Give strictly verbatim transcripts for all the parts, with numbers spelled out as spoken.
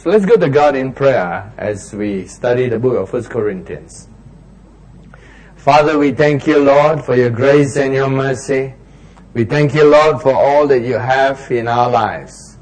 So let's go to God in prayer as we study the book of First Corinthians. Father, we thank you, Lord, for your grace and your mercy. We thank you, Lord, for all that you have in our lives.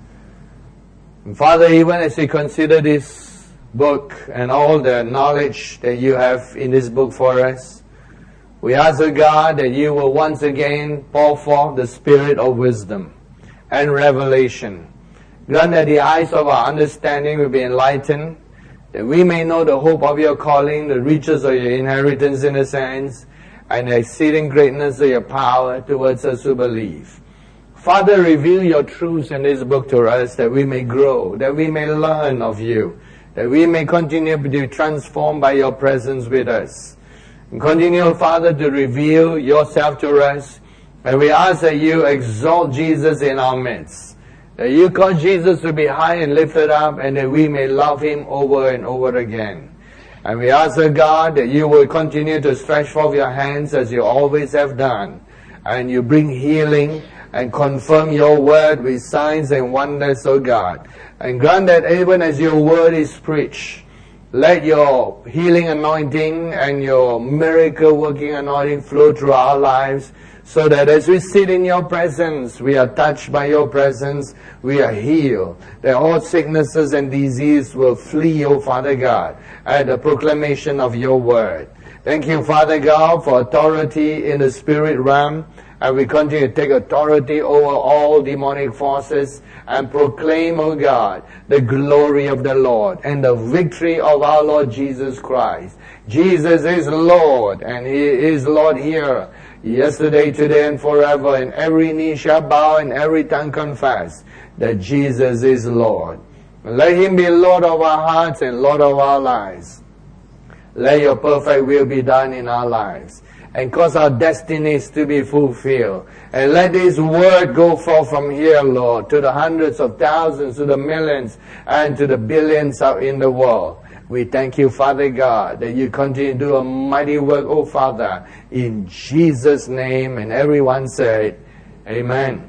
And Father, even as we consider this book and all the knowledge that you have in this book for us, we ask, O God, that you will once again pour forth the spirit of wisdom and revelation. Grant that the eyes of our understanding will be enlightened, that we may know the hope of your calling, the riches of your inheritance in the saints, and the exceeding greatness of your power towards us who believe. Father, reveal your truths in this book to us, that we may grow, that we may learn of you, that we may continue to be transformed by your presence with us. And continue, Father, to reveal yourself to us, and we ask that you exalt Jesus in our midst, that you cause Jesus to be high and lifted up, and that we may love him over and over again. And we ask, O God, that you will continue to stretch forth your hands as you always have done, and you bring healing and confirm your word with signs and wonders, O God. And grant that even as your word is preached, let your healing anointing and your miracle working anointing flow through our lives, so that as we sit in your presence, we are touched by your presence, we are healed, that all sicknesses and disease will flee, O Father God, at the proclamation of your word. Thank you, Father God, for authority in the spirit realm, and we continue to take authority over all demonic forces and proclaim, O God, the glory of the Lord and the victory of our Lord Jesus Christ. Jesus is Lord, and he is Lord here, yesterday, today, and forever, and every knee shall bow and every tongue confess that Jesus is Lord. Let him be Lord of our hearts and Lord of our lives. Let your perfect will be done in our lives, and cause our destinies to be fulfilled. And let this word go forth from here, Lord, to the hundreds of thousands, to the millions, and to the billions out in the world. We thank you, Father God, that you continue to do a mighty work, oh Father, in Jesus' name. And everyone said, Amen.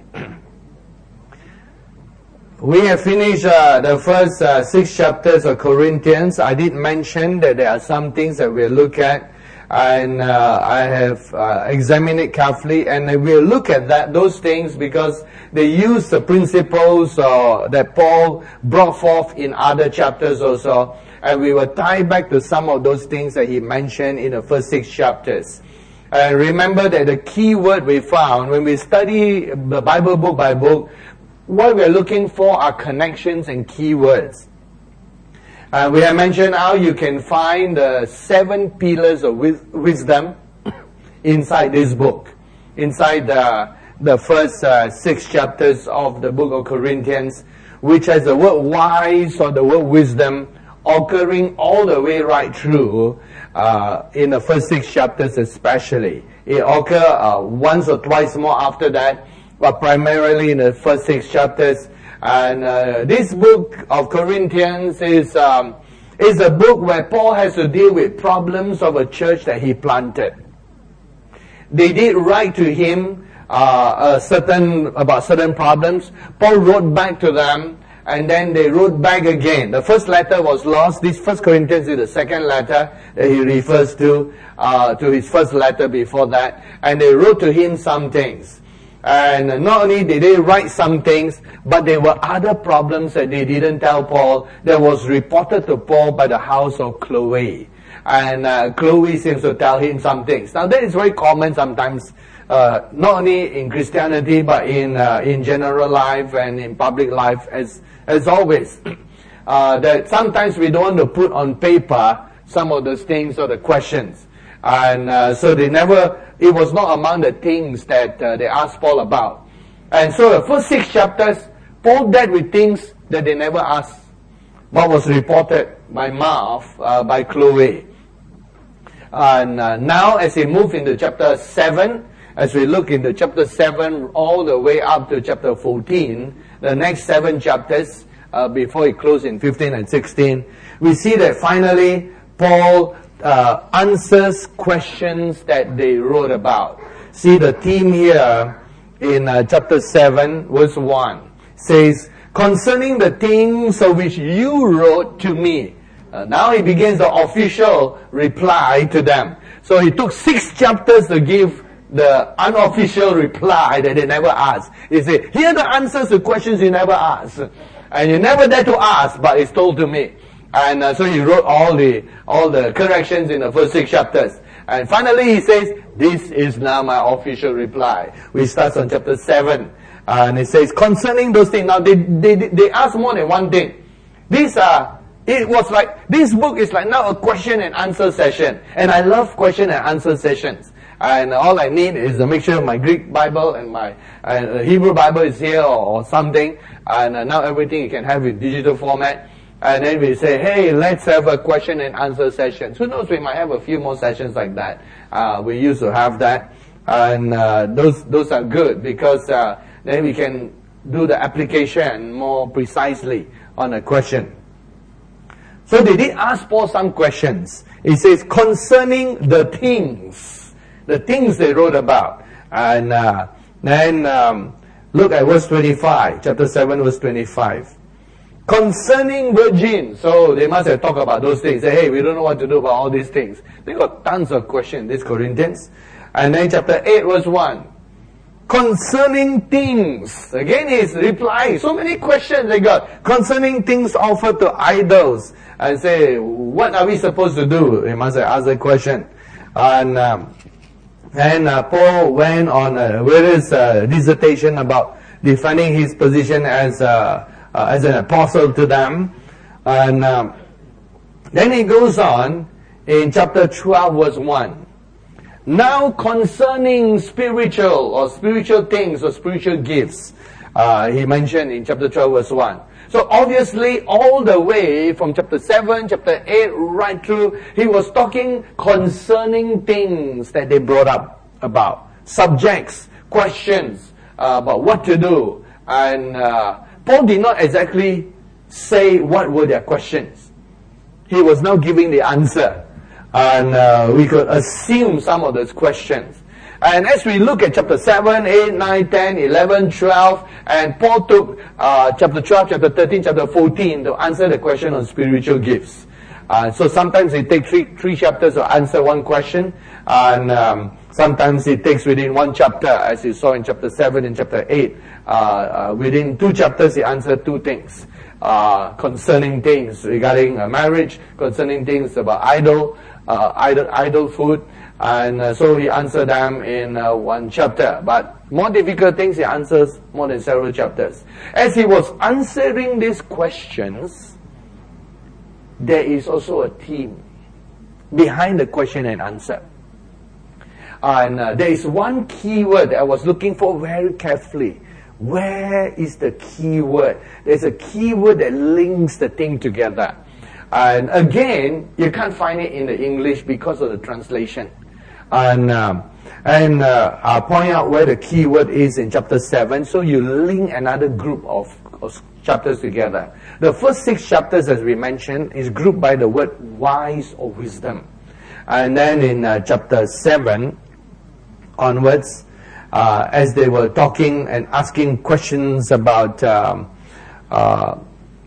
We have finished uh, the first uh, six chapters of Corinthians. I did mention that there are some things that we'll look at, and uh, I have uh, examined it carefully, and we'll look at that those things because they use the principles uh, that Paul brought forth in other chapters also. And we will tie back to some of those things that he mentioned in the first six chapters. And remember that the key word we found when we study the Bible book by book, what we're looking for are connections and key words. Uh, we have mentioned how you can find the seven pillars of wis- wisdom inside this book, inside the, the first uh, six chapters of the book of Corinthians, which has the word wise or the word wisdom occurring all the way right through uh, in the first six chapters especially. It occurs uh, once or twice more after that, but primarily in the first six chapters. And uh, this book of Corinthians is um, is a book where Paul has to deal with problems of a church that he planted. They did write to him uh, a certain about certain problems. Paul wrote back to them, and then they wrote back again. The first letter was lost. This First Corinthians is the second letter that he refers to, uh, to his first letter before that. And they wrote to him some things. And not only did they write some things, but there were other problems that they didn't tell Paul that was reported to Paul by the house of Chloe. And uh, Chloe seems to tell him some things. Now that is very common sometimes, uh, not only in Christianity, but in uh, in general life and in public life as as always. Uh, that sometimes we don't want to put on paper some of those things or the questions. And uh, so they never, it was not among the things that uh, they asked Paul about. And so the first six chapters, Paul dealt with things that they never asked. What was reported by mouth, uh, by Chloe. And uh, now as we move into chapter seven, as we look into chapter seven all the way up to chapter fourteen, the next seven chapters, uh, before it closes in fifteen and sixteen, we see that finally Paul uh, answers questions that they wrote about. See the theme here in uh, chapter seven, verse one, says, concerning the things of which you wrote to me. Uh, now he begins the official reply to them. So he took six chapters to give the unofficial reply that they never asked. He said, here are the answers to questions you never asked. And you never dare to ask, but it's told to me. And uh, so he wrote all the all the corrections in the first six chapters. And finally he says, this is now my official reply. Which starts on chapter seven. Uh, and it says, concerning those things. Now they, they, they ask more than one thing. These are, it was like, this book is like now a question and answer session. And I love question and answer sessions. And all I need is to make sure my Greek Bible and my uh, Hebrew Bible is here or, or something. And uh, now everything you can have in digital format. And then we say, hey, let's have a question and answer session. Who knows, we might have a few more sessions like that. Uh, we used to have that. And uh, those those are good because uh, then we can do the application more precisely on a question. So they did ask Paul some questions. It says, concerning the things. The things they wrote about. And uh, then um, look at verse twenty-five. Chapter seven, verse twenty-five. Concerning virgins. So they must have talked about those things. Say, hey, we don't know what to do about all these things. They got tons of questions, these Corinthians. And then chapter eight, verse one. Concerning things. Again, he's replying. So many questions they got. Concerning things offered to idols. And say, what are we supposed to do? They must have asked the question. And um, and uh, Paul went on a various uh, dissertation about defending his position as uh, uh, as an apostle to them. And um, then he goes on in chapter twelve, verse one. Now concerning spiritual or spiritual things or spiritual gifts, uh, he mentioned in chapter twelve, verse one. So obviously, all the way from chapter seven, chapter eight, right through, he was talking concerning things that they brought up about. Subjects, questions uh, about what to do. And uh, Paul did not exactly say what were their questions. He was now giving the answer. And uh, we could assume some of those questions. And as we look at chapter seven, eight, nine, ten, eleven, twelve, and Paul took uh, chapter twelve, chapter thirteen, chapter fourteen to answer the question on spiritual gifts. Uh, so sometimes it takes three, three chapters to answer one question, and um, sometimes it takes within one chapter, as you saw in chapter seven and chapter eight. Uh, uh, within two chapters, he answered two things. Uh, concerning things regarding uh, marriage, concerning things about idol, uh, idol, idol food. And uh, so he answered them in uh, one chapter. But more difficult things, he answers more than several chapters. As he was answering these questions, there is also a theme behind the question and answer. And uh, there is one key word that I was looking for very carefully. Where is the key word? There's a key word that links the thing together. And again, you can't find it in the English because of the translation. And um, and uh, I'll point out where the key word is in chapter seven. So you link another group of, of chapters together. The first six chapters, as we mentioned, is grouped by the word wise or wisdom. And then in uh, chapter seven onwards, uh, as they were talking and asking questions about um, uh,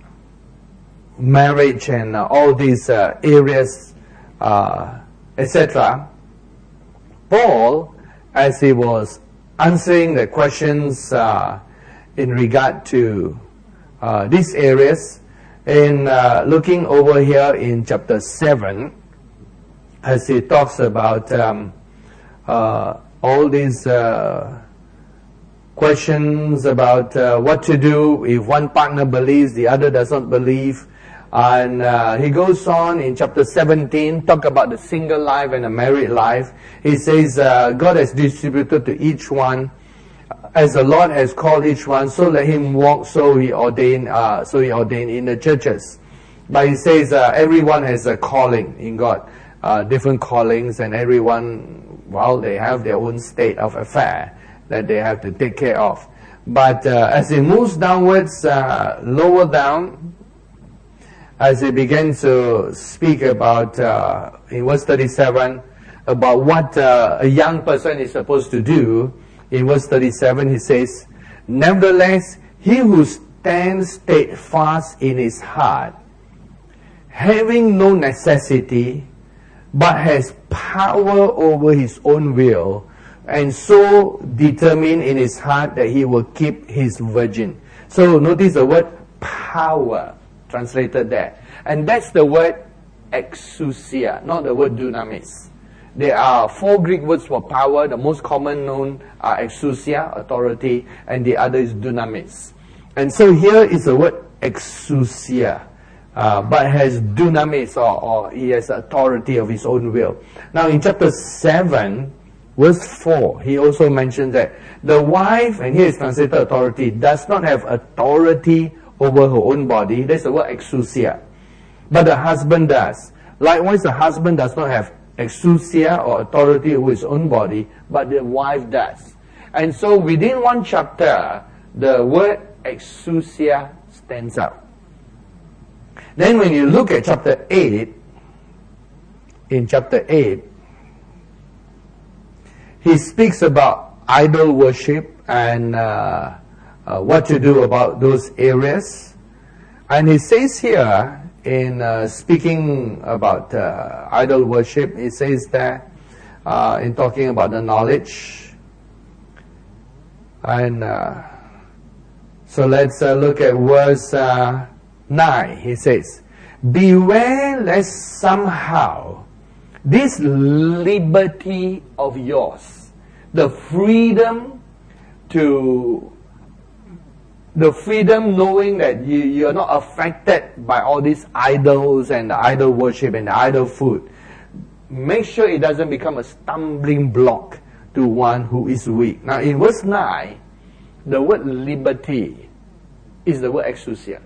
marriage and uh, all these uh, areas, uh, et cetera, Paul, as he was answering the questions uh, in regard to uh, these areas, in uh, looking over here in chapter seven, as he talks about um, uh, all these uh, questions about uh, what to do if one partner believes, the other does not believe. And uh, he goes on in chapter seventeen, talk about the single life and the married life. He says, uh, God has distributed to each one as the Lord has called each one, so let him walk, so he ordained, uh, so he ordained in the churches. But he says, uh, everyone has a calling in God, uh, different callings, and everyone, well, they have their own state of affair that they have to take care of. But uh, as he moves downwards, uh, lower down, as he begins to speak about, uh, in verse thirty-seven, about what uh, a young person is supposed to do, in verse thirty-seven he says, nevertheless, he who stand steadfast in his heart, having no necessity, but has power over his own will, and so determined in his heart that he will keep his virgin. So notice the word power translated there. And that's the word exousia, not the word dunamis. There are four Greek words for power. The most common known are exousia, authority, and the other is dunamis. And so here is the word exousia, uh, but has dunamis, or, or he has authority of his own will. Now in chapter seven, verse four, he also mentions that the wife, and here is translated authority, does not have authority over her own body. That's the word exousia. But the husband does. Likewise, the husband does not have exousia or authority over his own body, but the wife does. And so within one chapter, the word exousia stands out. Then when you look at chapter eight, in chapter eight, he speaks about idol worship and uh, uh, what to do about those areas. And he says here, in uh, speaking about uh, idol worship, he says that uh, in talking about the knowledge. And uh, so let's uh, look at verse uh, nine. He says, beware lest somehow this liberty of yours, the freedom to The freedom knowing that you, you're not affected by all these idols and the idol worship and the idol food. Make sure it doesn't become a stumbling block to one who is weak. Now in verse nine, the word liberty is the word exousia.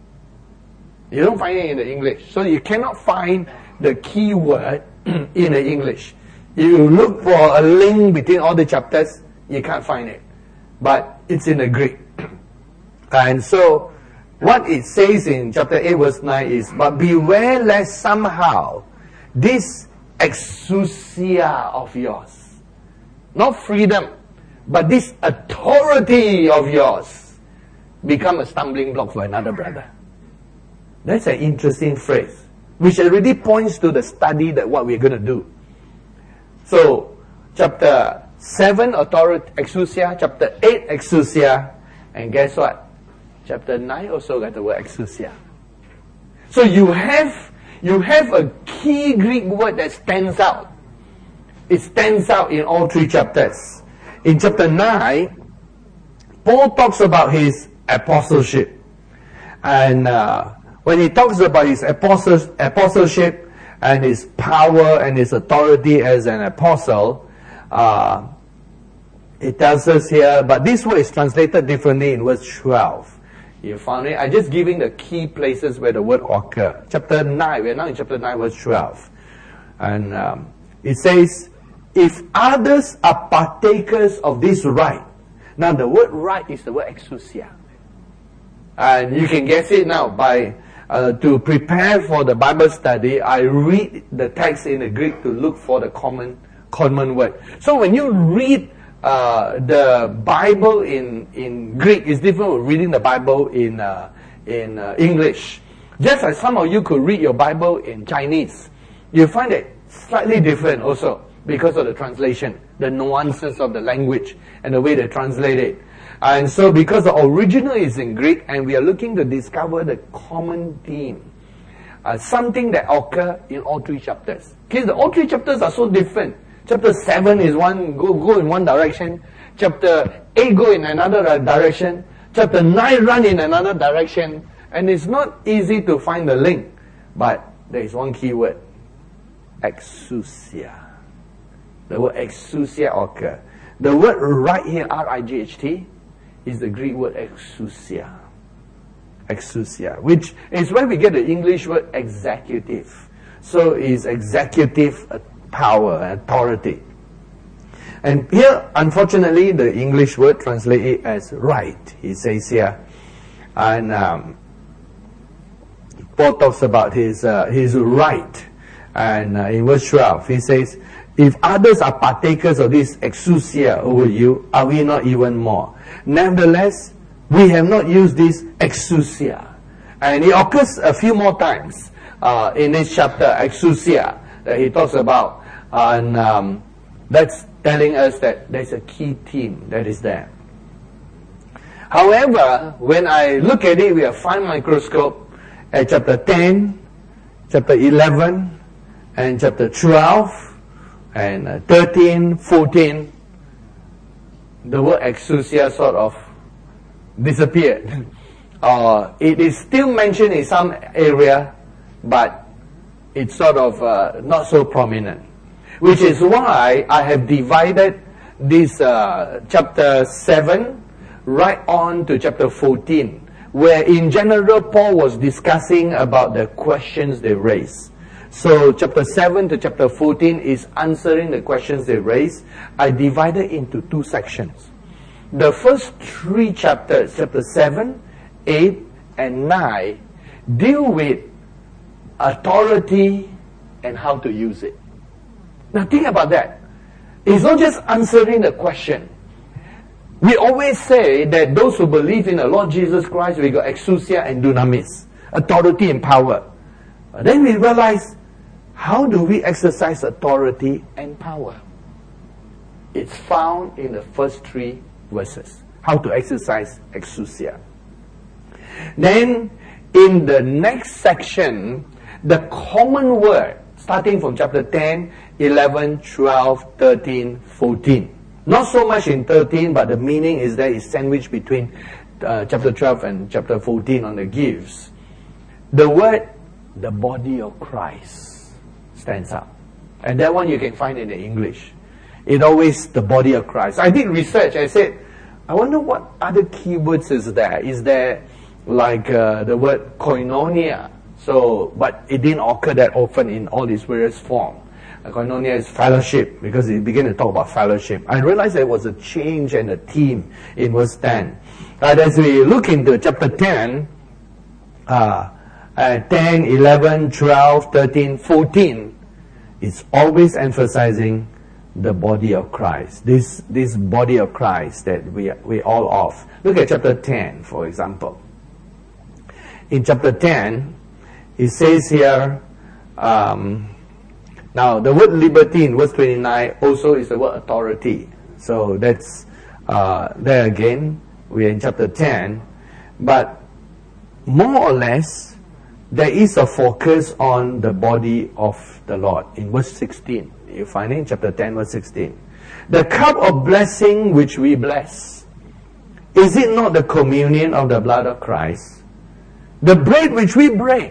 You don't find it in the English. So you cannot find the key word in the English. You look for a link between all the chapters, you can't find it. But it's in the Greek. And so, what it says in chapter eight verse nine is, but beware lest somehow this exousia of yours, not freedom, but this authority of yours, become a stumbling block for another brother. That's an interesting phrase, which already points to the study that what we're going to do. So, chapter seven, authority, exousia, chapter eight, exousia, and guess what? Chapter nine also got the word exousia. So you have, you have a key Greek word that stands out. It stands out in all three chapters. In chapter nine, Paul talks about his apostleship. And uh, when he talks about his apostles, apostleship and his power and his authority as an apostle, uh, it tells us here, but this word is translated differently in verse twelve. You found it? I'm just giving the key places where the word occur. Chapter nine, we're now in chapter nine, verse twelve. And um, it says, if others are partakers of this right. Now the word right is the word exousia. And you can guess it now by, uh, to prepare for the Bible study, I read the text in the Greek to look for the common, common word. So when you read Uh, the Bible in, in Greek is different from reading the Bible in, uh, in uh, English. Just as some of you could read your Bible in Chinese, you find it slightly different also because of the translation, the nuances of the language and the way they translate it. And so because the original is in Greek and we are looking to discover the common theme, uh, something that occurs in all three chapters. Okay, the all three chapters are so different. Chapter seven is one, go, go in one direction. Chapter eight go in another direction. Chapter nine run in another direction. And it's not easy to find the link. But there is one key word. Exousia. The word exousia occur. The word right here, R I G H T, is the Greek word exousia. Exousia. Which is where we get the English word executive. So it's executive power, authority. And here, unfortunately, the English word translated as right, he says here. And um, Paul talks about his, uh, his right. And uh, in verse twelve, he says, if others are partakers of this exousia over you, are we not even more? Nevertheless, we have not used this exousia. And it occurs a few more times uh, in this chapter, exousia, that he talks about. And um, that's telling us that there's a key theme that is there. However, when I look at it with a fine microscope, at chapter ten, chapter eleven, and chapter twelve, and uh, thirteen, fourteen, the word exousia sort of disappeared. Uh, it is still mentioned in some area, but it's sort of uh, not so prominent. Which is why I have divided this uh, chapter seven right on to chapter fourteen, where in general Paul was discussing about the questions they raise. So chapter seven to chapter fourteen is answering the questions they raise. I divided into two sections. The first three chapters, chapter seven, eight, and nine, deal with authority and how to use it. Now think about that. It's not just answering the question. We always say that those who believe in the Lord Jesus Christ, we got exousia and dunamis, authority and power. Then we realize, how do we exercise authority and power? It's found in the first three verses. How to exercise exousia. Then, in the next section, the common word, starting from chapter ten, eleven, twelve, thirteen, fourteen. Not so much in thirteen, but the meaning is that it's sandwiched between uh, chapter twelve and chapter fourteen on the gifts. The word, the body of Christ, stands up. And that one you can find in the English. It always, the body of Christ. I did research. I said, I wonder what other keywords is there. Is there like uh, the word koinonia? So, but it didn't occur that often in all these various forms. Koinonia is fellowship, because it began to talk about fellowship. I realized there was a change and a theme in verse ten. But as we look into chapter ten, uh, uh, ten, eleven, twelve, thirteen, fourteen, it's always emphasizing the body of Christ. This this body of Christ that we we all of. Look at chapter ten, for example. In chapter ten, it says here, um, now the word liberty in verse twenty-nine also is the word authority. So that's uh, there again. We're in chapter ten, but more or less there is a focus on the body of the Lord in verse sixteen. You find it in chapter ten, verse sixteen. The cup of blessing which we bless, is it not the communion of the blood of Christ? The bread which we break,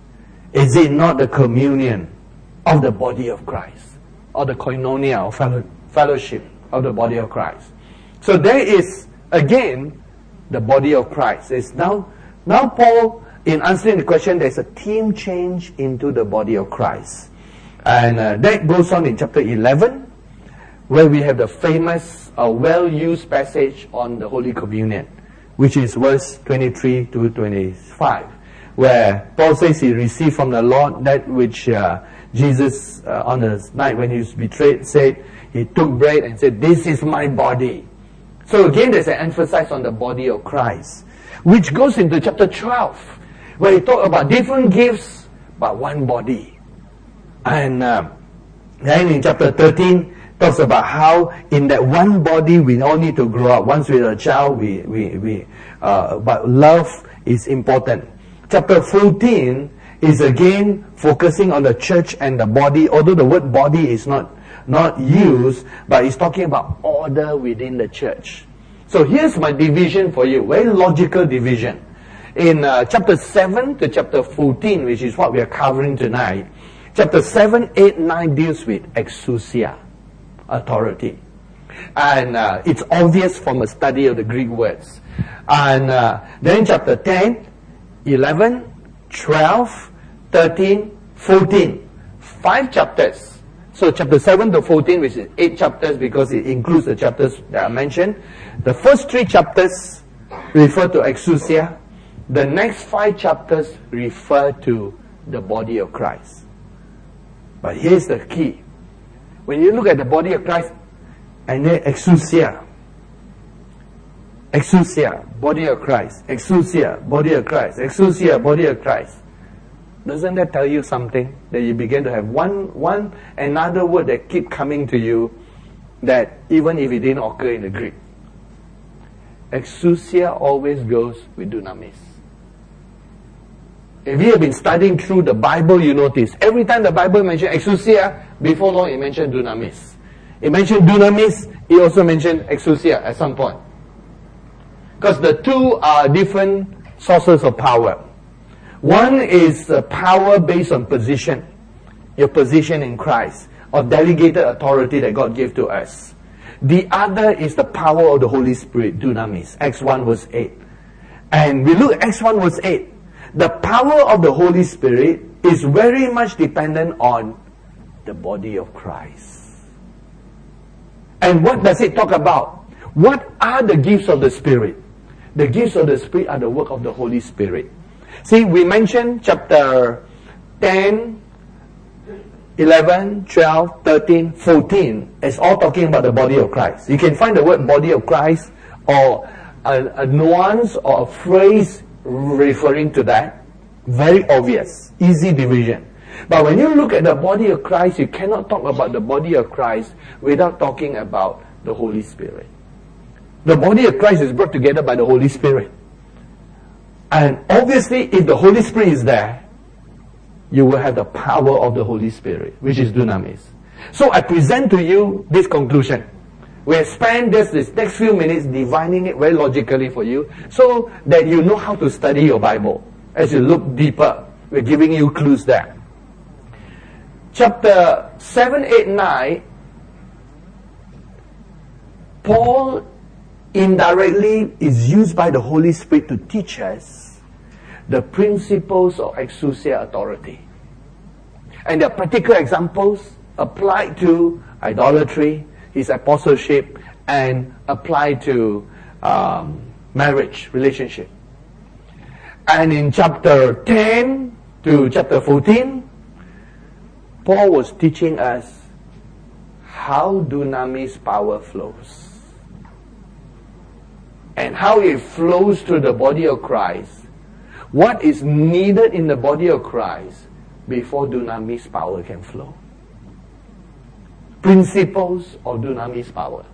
is it not the communion of the body of Christ? Or the koinonia, or fellow, fellowship of the body of Christ? So there is, again, the body of Christ. It's now, now Paul, in answering the question, there's a theme change into the body of Christ. And uh, that goes on in chapter eleven, where we have the famous, uh, well-used passage on the Holy Communion, which is verse twenty-three to twenty-five, where Paul says he received from the Lord that which uh, Jesus, uh, on the night when he was betrayed, said, he took bread and said, "This is my body." So again, there's an emphasis on the body of Christ, which goes into chapter twelve, where he talks about different gifts, but one body. And uh, then in chapter thirteen, talks about how in that one body we all need to grow up. Once we're a child, we, we, we uh, but love is important. Chapter fourteen is again focusing on the church and the body, although the word body is not, not used, but it's talking about order within the church. So here's my division for you, very logical division. In uh, chapter seven to chapter fourteen, which is what we are covering tonight, chapter seven, eight, nine deals with exousia, authority. And uh, it's obvious from a study of the Greek words. And uh, then chapter ten, eleven, twelve, thirteen, fourteen. Five chapters. So chapter seven to fourteen, which is eight chapters because it includes the chapters that I mentioned. The first three chapters refer to exousia. The next five chapters refer to the body of Christ. But here's the key. When you look at the body of Christ and then exousia, Exousia, body of Christ. Exousia, body of Christ. Exousia, body of Christ. Doesn't that tell you something? That you begin to have one, one another word that keep coming to you, that even if it didn't occur in the Greek. Exousia always goes with dunamis. If you have been studying through the Bible, you notice every time the Bible mentions exousia, before long it mentioned dunamis. It mentioned dunamis, it also mentioned exousia at some point. Because the two are different sources of power. One is uh, power based on position, your position in Christ, or delegated authority that God gave to us. The other is the power of the Holy Spirit, dunamis, Acts one verse eight. And we look at Acts one verse eight. The power of the Holy Spirit is very much dependent on the body of Christ. And what does it talk about? What are the gifts of the Spirit? The gifts of the Spirit are the work of the Holy Spirit. See, we mentioned chapter ten, eleven, twelve, thirteen, fourteen. It's all talking about the body of Christ. You can find the word body of Christ or a, a nuance or a phrase referring to that. Very obvious. Easy division. But when you look at the body of Christ, you cannot talk about the body of Christ without talking about the Holy Spirit. The body of Christ is brought together by the Holy Spirit. And obviously, if the Holy Spirit is there, you will have the power of the Holy Spirit, which is dunamis. So I present to you this conclusion. We have spent this, this next few minutes defining it very logically for you, so that you know how to study your Bible. As you look deeper, we're giving you clues there. Chapter seven, eight, nine, Paul indirectly is used by the Holy Spirit to teach us the principles of exousia authority. And there are practical examples applied to idolatry, his apostleship, and applied to um, marriage, relationship. And in chapter ten to chapter fourteen, Paul was teaching us how dunamis power flows. And how it flows through the body of Christ. What is needed in the body of Christ before dunamis power can flow. Principles of dunamis power.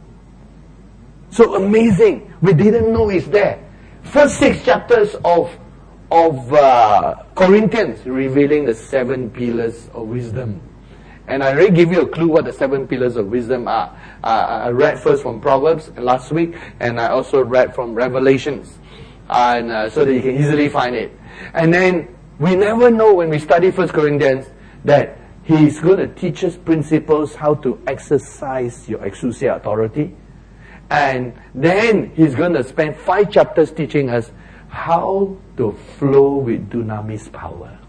So amazing. We didn't know it's there. First six chapters of, of uh, Corinthians revealing the seven pillars of wisdom. And I already give you a clue what the seven pillars of wisdom are. Uh, I read first from Proverbs last week, and I also read from Revelations, and uh, so that you can easily find it. And then we never know when we study First Corinthians that he's going to teach us principles how to exercise your exousia authority, and then he's going to spend five chapters teaching us how to flow with dunamis power,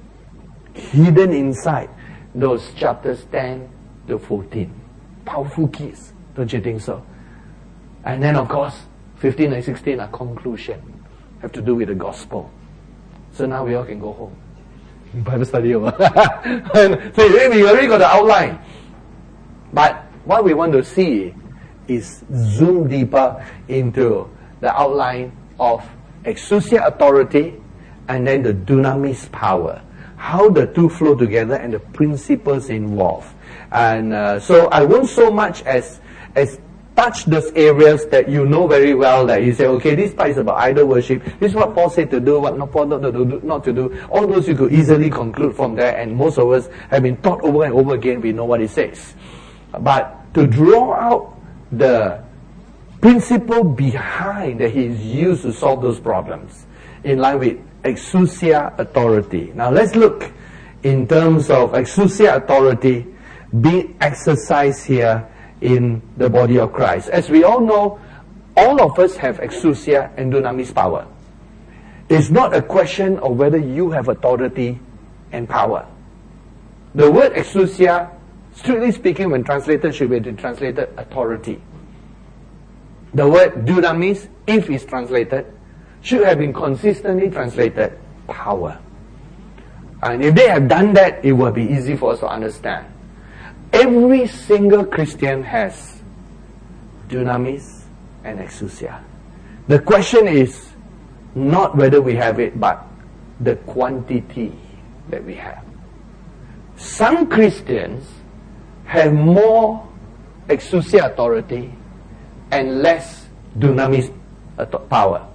hidden inside those chapters ten to fourteen. Powerful keys, don't you think so? And then of course, fifteen and sixteen are conclusion. Have to do with the gospel. So now we all can go home. Bible study over. And so we already got the outline. But what we want to see is zoom deeper into the outline of exousia authority and then the dunamis power. How the two flow together and the principles involved. And uh, so I won't so much as as touch those areas that you know very well, that you say, okay, this part is about idol worship, this is what Paul said to do, what not, Paul not to do, not to do. All those you could easily conclude from there, and most of us have been taught over and over again, we know what it says. But to draw out the principle behind that he is used to solve those problems, in line with exousia authority. Now let's look in terms of exousia authority being exercised here in the body of Christ. As we all know, all of us have exousia and dunamis power. It's not a question of whether you have authority and power. The word exousia, strictly speaking, when translated, should be translated authority. The word dunamis, if it's translated, should have been consistently translated power. And if they have done that, it will be easy for us to understand. Every single Christian has dunamis and exousia. The question is not whether we have it, but the quantity that we have. Some Christians have more exousia authority and less dunamis power.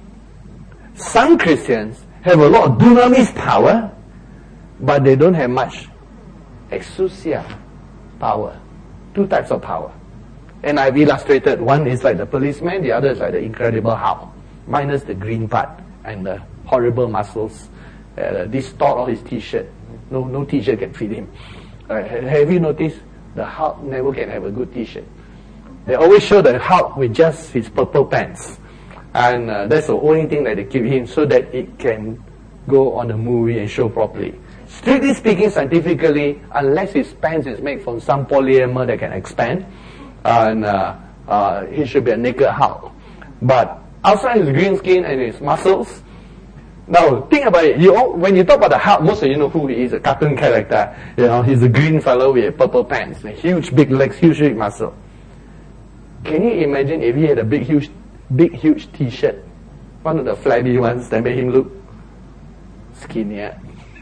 Some Christians have a lot of dunamis power, but they don't have much exousia power. Two types of power. And I've illustrated. One is like the policeman, the other is like the Incredible Hulk, minus the green part and the horrible muscles. Uh, distort all his t-shirt. No, no t-shirt can fit him. Uh, have you noticed? The Hulk never can have a good t-shirt. They always show the Hulk with just his purple pants. And uh, that's the only thing that they keep him so that it can go on the movie and show properly. Strictly speaking, scientifically, unless his pants is made from some polymer that can expand, and uh, uh, he should be a naked Hulk. But outside his green skin and his muscles, now think about it. You all, when you talk about the Hulk, most of you know who he is, a cartoon character. You know, he's a green fellow with purple pants, and huge big legs, huge big muscle. Can you imagine if he had a big huge, big huge T-shirt, one of the flabby ones that made him look skinnier?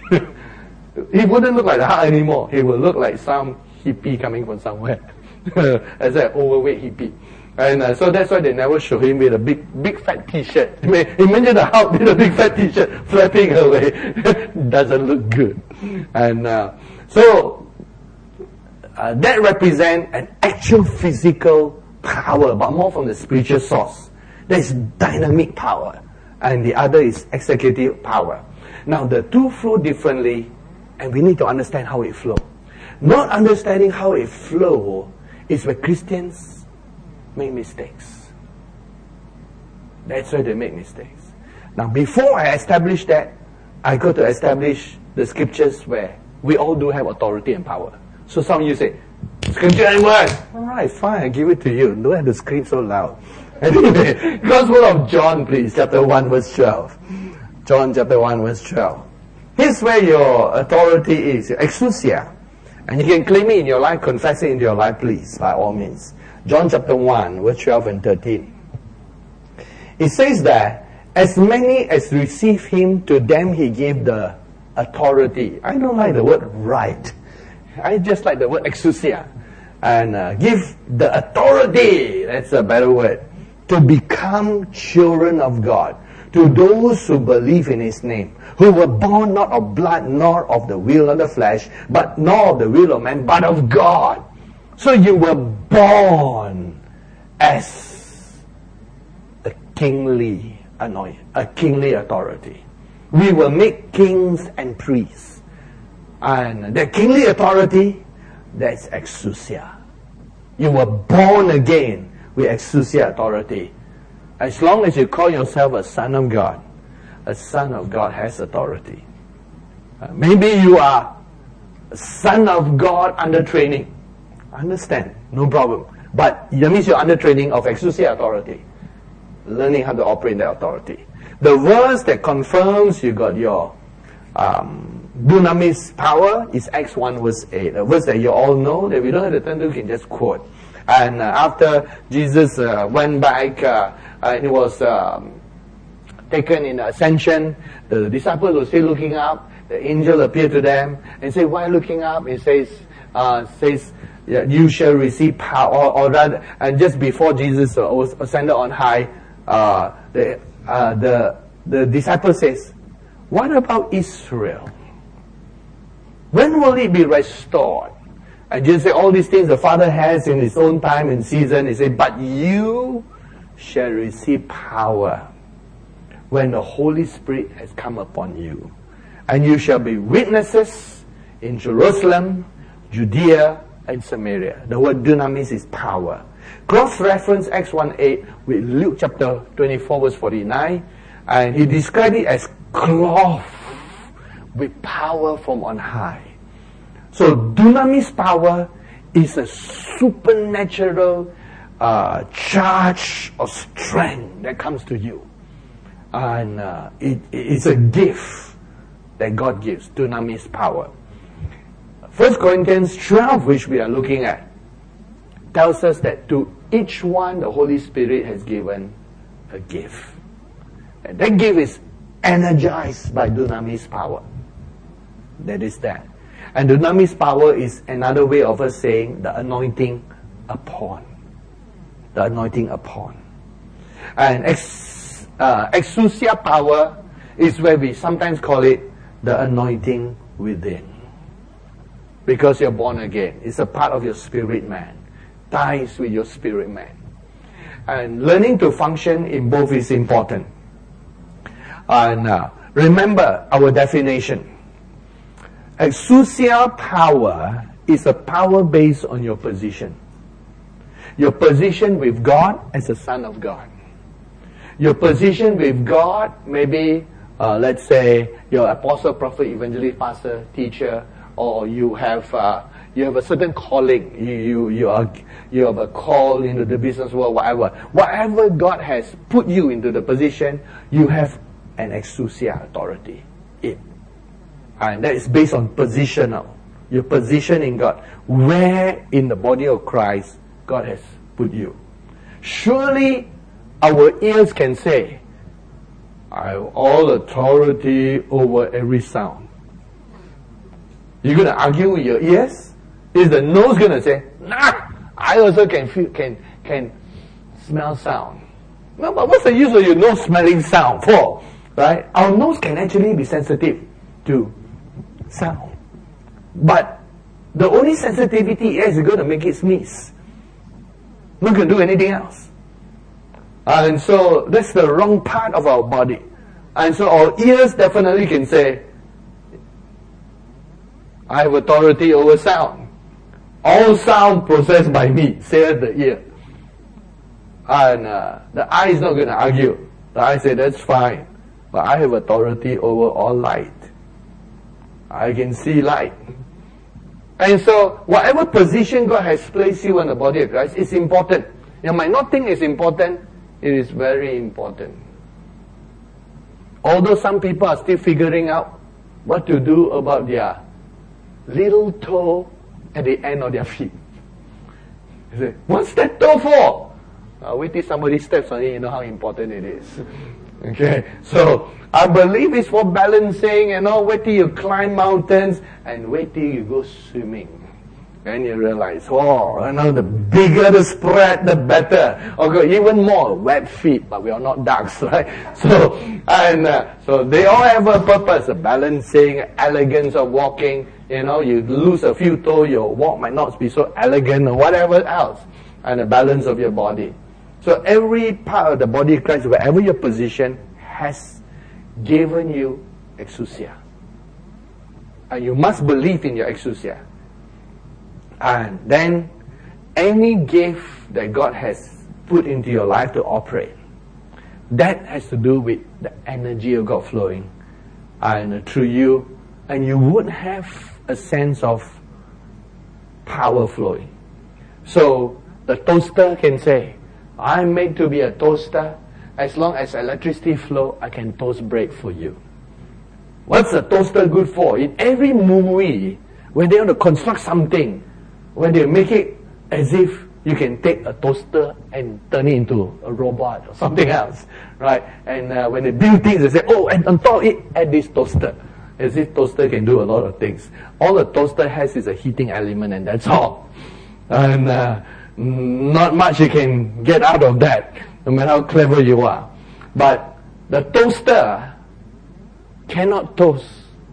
He wouldn't look like the Hulk anymore. He would look like some hippie coming from somewhere, as an overweight hippie. And uh, so that's why they never show him with a big, big fat T-shirt. Imagine the Hulk with a big fat T-shirt flapping away. Doesn't look good. And uh, so uh, that represents an actual physical power, but more from the spiritual source. There's dynamic power, and the other is executive power. Now the two flow differently, and we need to understand how it flows. Not understanding how it flows is where Christians make mistakes. That's why they make mistakes. Now, before I establish that, I got to establish the scriptures where we all do have authority and power. So some of you say, scripture and word. Alright, fine, I give it to you. Don't have to scream so loud. Anyway, Gospel of John, please, chapter one, verse twelve. John chapter one, verse twelve. Here's where your authority is, your exousia. And you can claim it in your life, confess it in your life, please, by all means. John chapter one, verse twelve and thirteen. It says that, as many as receive him, to them he gave the authority. I don't like the word right. I just like the word exousia. And uh, give the authority, that's a better word, to become children of God, to those who believe in his name, who were born not of blood, nor of the will of the flesh, but nor of the will of man, but of God. So you were born as a kingly anointing, a kingly authority. We were made kings and priests. And the kingly authority, that's exousia. You were born again with exousia authority. As long as you call yourself a son of God, a son of God has authority. Uh, maybe you are a son of God under training. Understand, no problem. But that means you're under training of exousia authority. Learning how to operate that authority. The verse that confirms you got your um, dunamis power is Acts one verse eight. A verse that you all know, that we don't have the time to, you can just quote. And uh, after Jesus uh, went back, uh, uh, he was um, taken in ascension. The disciples were still looking up. The angel appeared to them and said, "Why looking up?" He says, uh, says, Yeah, you shall receive power, or, or rather, and just before Jesus uh, was ascended on high, uh, the, uh, the the disciple says, "What about Israel? When will it be restored?" And Jesus said, "All these things the Father has in his own time and season." He said, "But you shall receive power when the Holy Spirit has come upon you, and you shall be witnesses in Jerusalem, Judea, and Samaria." The word dunamis is power. Cross-reference Acts one eight with Luke chapter twenty-four verse forty-nine, and he described it as cloth with power from on high. So dunamis power is a supernatural uh, charge of strength that comes to you. And uh, it, it's a gift that God gives, dunamis power. First Corinthians twelve, which we are looking at, tells us that to each one the Holy Spirit has given a gift. And that gift is energized by dunamis power. That is that. And dunamis power is another way of us saying the anointing upon. The anointing upon. And ex, uh, exousia power is where we sometimes call it the anointing within. Because you're born again. It's a part of your spirit man. Ties with your spirit man. And learning to function in both is important. And uh, remember our definition. Exousia power is a power based on your position. Your position with God as a son of God. Your position with God, maybe, uh, let's say, you're apostle, prophet, evangelist, pastor, teacher, or you have uh, you have a certain calling. You you you are you have a call into the business world, whatever. Whatever God has put you into the position, you have an exousia authority in. And that is based on positional. Your position in God. Where in the body of Christ God has put you. Surely our ears can say, I have all authority over every sound. You're going to argue with your ears? Is the nose going to say, nah, I also can feel, can, can smell sound. No, but what's the use of your nose smelling sound for? Right? Our nose can actually be sensitive to sound. But the only sensitivity is going to make it sneeze. Not going to do anything else. And so that's the wrong part of our body. And so our ears definitely can say, I have authority over sound. All sound processed by me, saith the ear. And uh, the eye is not going to argue. The eye say, that's fine. But I have authority over all light. I can see light. And so, whatever position God has placed you in the body of Christ is important. You might not think it's important, it is very important. Although some people are still figuring out what to do about their little toe at the end of their feet. You say, what's that toe for? Uh, wait till somebody steps on it, you know how important it is. Okay, so I believe it's for balancing, you know, wait till you climb mountains and wait till you go swimming. And you realize, oh, you know, the bigger the spread, the better. Okay, even more web feet, but we are not ducks, right? So, and uh, so they all have a purpose, a balancing, elegance of walking. You know, you lose a few toes, your walk might not be so elegant or whatever else. And the balance of your body. So every part of the body of Christ, wherever your position, has given you exousia. And you must believe in your exousia. And then any gift that God has put into your life to operate, that has to do with the energy of God flowing and through you, and you would have a sense of power flowing. So the toaster can say, I'm made to be a toaster. As long as electricity flow, I can toast bread for you. What's a toaster good for? In every movie, when they want to construct something, when they make it as if you can take a toaster and turn it into a robot or something else, right? And uh, when they build things, they say, oh, and on top of it, add this toaster. As if toaster can do a lot of things. All the toaster has is a heating element, and that's all. And uh, not much you can get out of that, no matter how clever you are. But the toaster cannot toast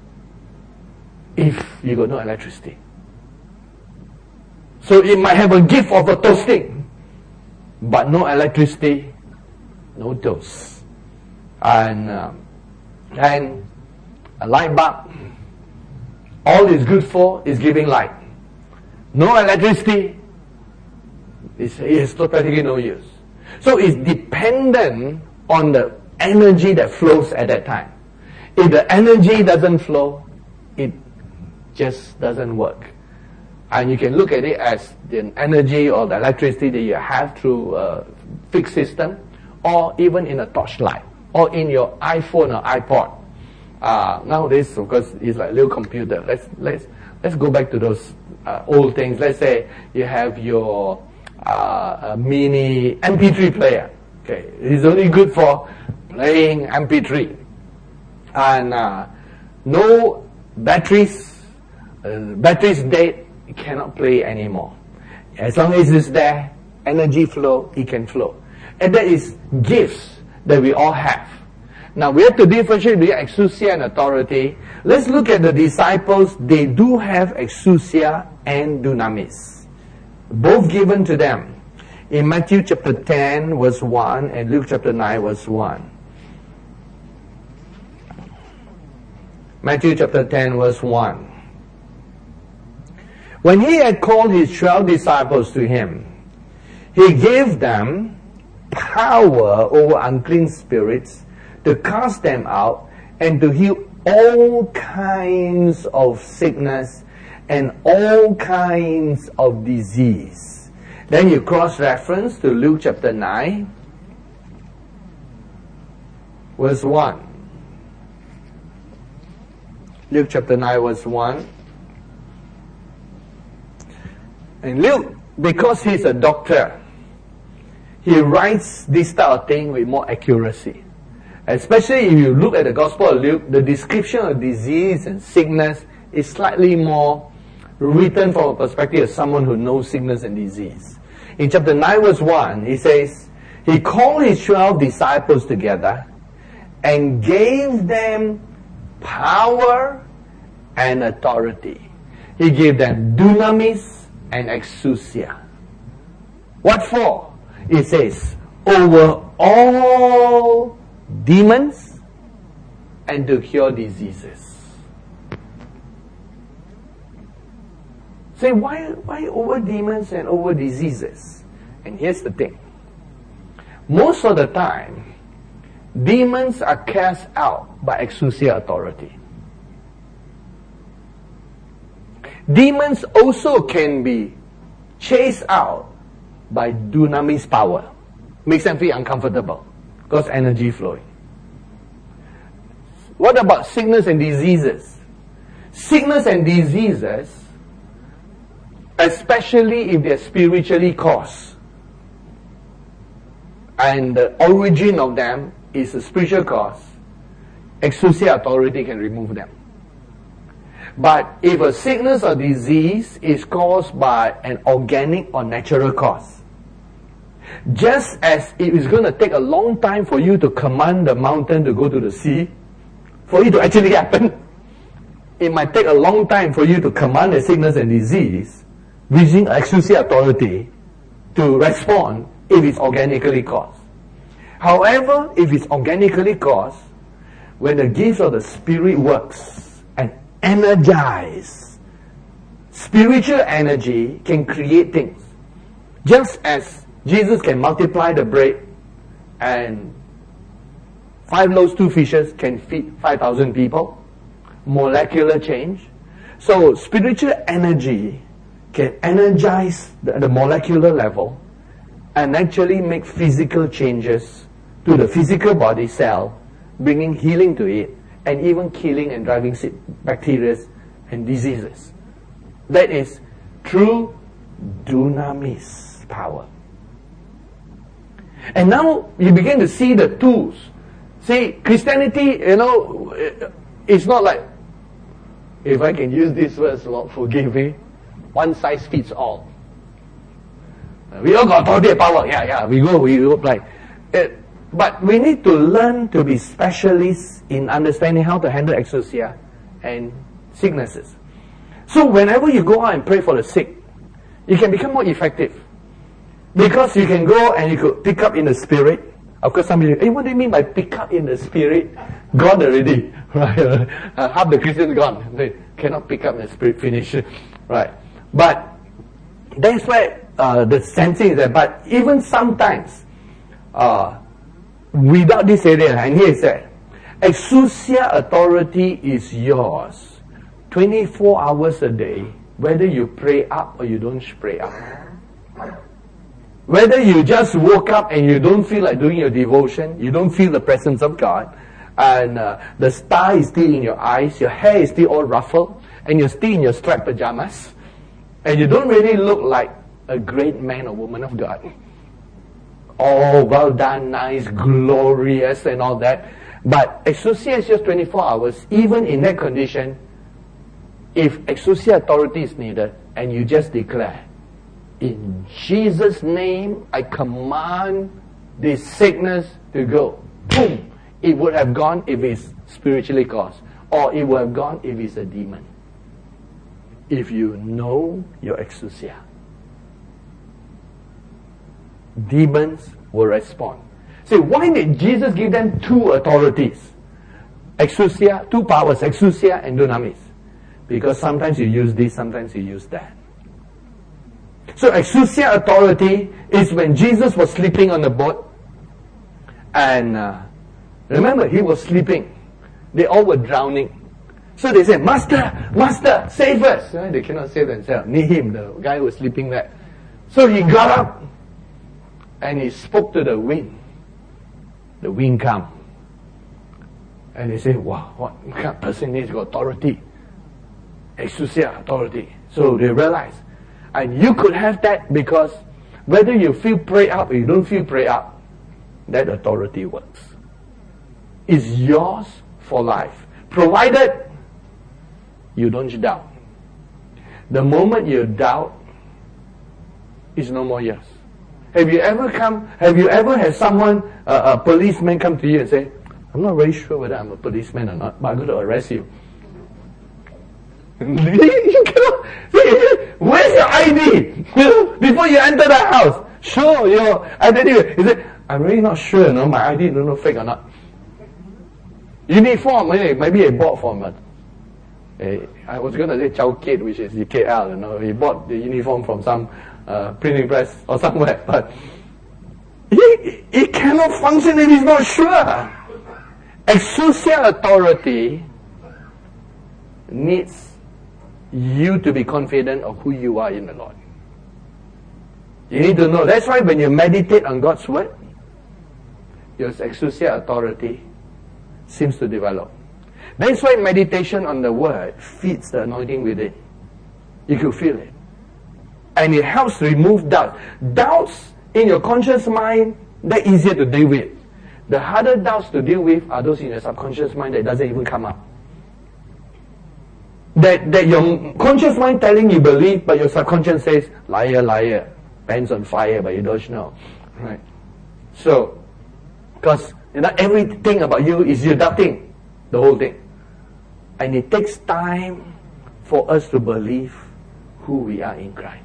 if you got no electricity. So it might have a gift of a toasting, but no electricity, no toast. And um, and a light bulb, all it's good for is giving light. No electricity, it's, it's practically no use. So it's dependent on the energy that flows at that time. If the energy doesn't flow, it just doesn't work. And you can look at it as the energy or the electricity that you have through a fixed system, or even in a torchlight, or in your iPhone or iPod. Uh, nowadays, of course, it's like a little computer. Let's let's let's go back to those uh, old things. Let's say you have your uh, a mini M P three player. Okay, it's only good for playing M P three. And uh, no batteries, uh, batteries dead, it cannot play anymore. As long as it's there, energy flow, it can flow. And that is gifts that we all have. Now we have to differentiate between exousia and authority. Let's look at the disciples. They do have exousia and dunamis, both given to them. In Matthew chapter ten verse one and Luke chapter nine verse one. Matthew chapter ten verse one. When he had called his twelve disciples to him, he gave them power over unclean spirits to cast them out and to heal all kinds of sickness and all kinds of disease. Then you cross-reference to Luke chapter nine, verse one. Luke chapter nine, verse one. And Luke, because he's a doctor, he writes this type of thing with more accuracy. Especially if you look at the Gospel of Luke, the description of disease and sickness is slightly more written from a perspective of someone who knows sickness and disease. In chapter nine verse one, he says, he called his twelve disciples together and gave them power and authority. He gave them dunamis and exousia. What for? It says, over all demons and to cure diseases. Say, why, why over demons and over diseases? And here's the thing. Most of the time, demons are cast out by exousia authority. Demons also can be chased out by dunamis power. Makes them feel uncomfortable because energy flowing. What about sickness and diseases? Sickness and diseases, especially if they're spiritually caused, and the origin of them is a spiritual cause, exousia authority can remove them. But if a sickness or disease is caused by an organic or natural cause, just as it is going to take a long time for you to command the mountain to go to the sea, for it to actually happen, it might take a long time for you to command a sickness and disease using exousia authority to respond if it's organically caused. However, if it's organically caused, when the gift of the Spirit works and energize, spiritual energy can create things. Just as Jesus can multiply the bread and five loaves, two fishes can feed five thousand people, molecular change. So spiritual energy can energize the, the molecular level and actually make physical changes to the physical body cell, bringing healing to it, and even killing and driving bacteria and diseases. That is true dunamis power. And now you begin to see the tools. See, Christianity, you know, it's not like, if I can use this word, Lord, forgive me, one size fits all. We all got authority and power. Yeah, yeah, we go, we go, like. It, but we need to learn to be specialists in understanding how to handle exousia and sicknesses. So whenever you go out and pray for the sick, you can become more effective. Because you can go and you could pick up in the spirit. Of course, somebody, hey, what do you mean by pick up in the spirit? Gone already, right? Uh, half the Christians gone. They cannot pick up in the spirit, finish, right? But that's why uh, the sensing is there. But even sometimes, uh, without this area, and here it said, exousia authority is yours, twenty-four hours a day, whether you pray up or you don't pray up. Whether you just woke up and you don't feel like doing your devotion, you don't feel the presence of God, and uh, the star is still in your eyes, your hair is still all ruffled, and you're still in your striped pajamas, and you don't really look like a great man or woman of God. oh, well done, nice, glorious and all that. But exousia is just twenty-four hours. Even in that condition, if exousia authority is needed and you just declare, in Jesus' name, I command this sickness to go. Boom! It would have gone if it's spiritually caused. Or it would have gone if it's a demon. If you know your exousia, demons will respond. See, why did Jesus give them two authorities? Exousia, two powers, exousia and dunamis. Because sometimes you use this, sometimes you use that. So exousia authority is when Jesus was sleeping on the boat. And uh, remember, he was sleeping. They all were drowning. So they said, Master, Master, save us. Uh, they cannot save themselves. Need him, the guy who was sleeping there. So he got up and he spoke to the wind. The wind came. And they said, wow, what kind of person needs authority? Exousia authority. So they realized. And you could have that because whether you feel prayed up or you don't feel prayed up, that authority works. It's yours for life. Provided you don't doubt. The moment you doubt, it's no more yours. Have you ever come, have you ever had someone, uh, a policeman come to you and say, I'm not very sure whether I'm a policeman or not, but I'm going to arrest you. You cannot say, where's your I D? Before you enter the house. Sure, your identity. He said, I'm really not sure, no, my I D don't know fake or not. Uniform, maybe I bought from a, a I was going to say Chow Kit, which is the K L, you know, he bought the uniform from some uh, printing press or somewhere, but he, he cannot function if he's not sure. Exousia authority needs you to be confident of who you are in the Lord. You need to know. That's why when you meditate on God's word, your exousia authority seems to develop. That's why meditation on the word feeds the anointing within. You can feel it. And it helps remove doubt. Doubts in your conscious mind, they're easier to deal with. The harder doubts to deal with are those in your subconscious mind that doesn't even come up. That, that your conscious mind telling you believe, but your subconscious says, liar, liar, pants on fire, but you don't know. Right? So, because you know, everything about you is you doubting the whole thing. And it takes time for us to believe who we are in Christ.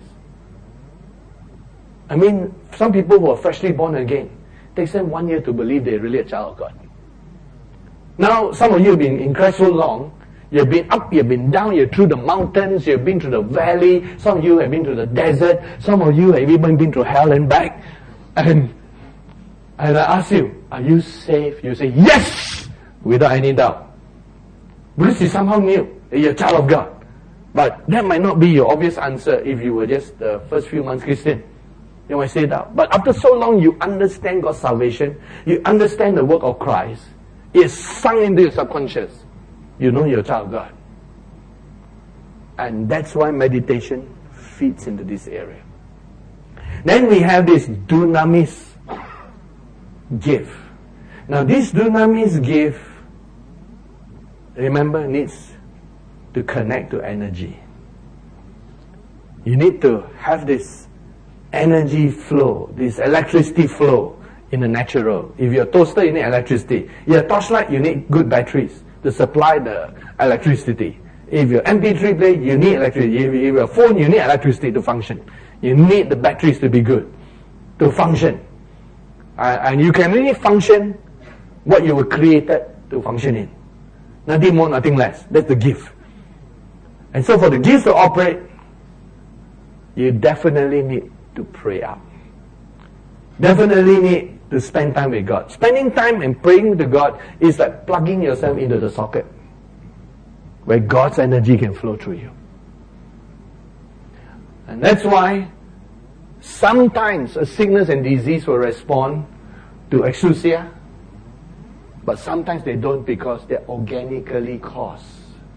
I mean, some people who are freshly born again, it takes them one year to believe they're really a child of God. Now, some of you have been in Christ so long, you've been up, you've been down, you're through the mountains, you've been through the valley, some of you have been through the desert, some of you have even been through hell and back. And, and I ask you, are you saved? You say, yes! Without any doubt. Because you somehow knew that you're a child of God. But that might not be your obvious answer if you were just the first few months Christian. You might say that. But after so long, you understand God's salvation, you understand the work of Christ, it's sunk into your subconscious. You know you're a child of God. And that's why meditation fits into this area. Then we have this dunamis gift. Now this dunamis gift, remember, needs to connect to energy. You need to have this energy flow, this electricity flow in the natural. If you're a toaster, you need electricity. You're a torchlight, you need good batteries to supply the electricity. If you're M P three player, you need electricity. If you're a phone, you need electricity to function. You need the batteries to be good, to function. Uh, and you can really function what you were created to function in. Nothing more, nothing less. That's the gift. And so for the gifts to operate, you definitely need to pray up. Definitely need to spend time with God. Spending time and praying to God is like plugging yourself into the socket where God's energy can flow through you. And that's why sometimes a sickness and disease will respond to exousia, but sometimes they don't because they're organically caused.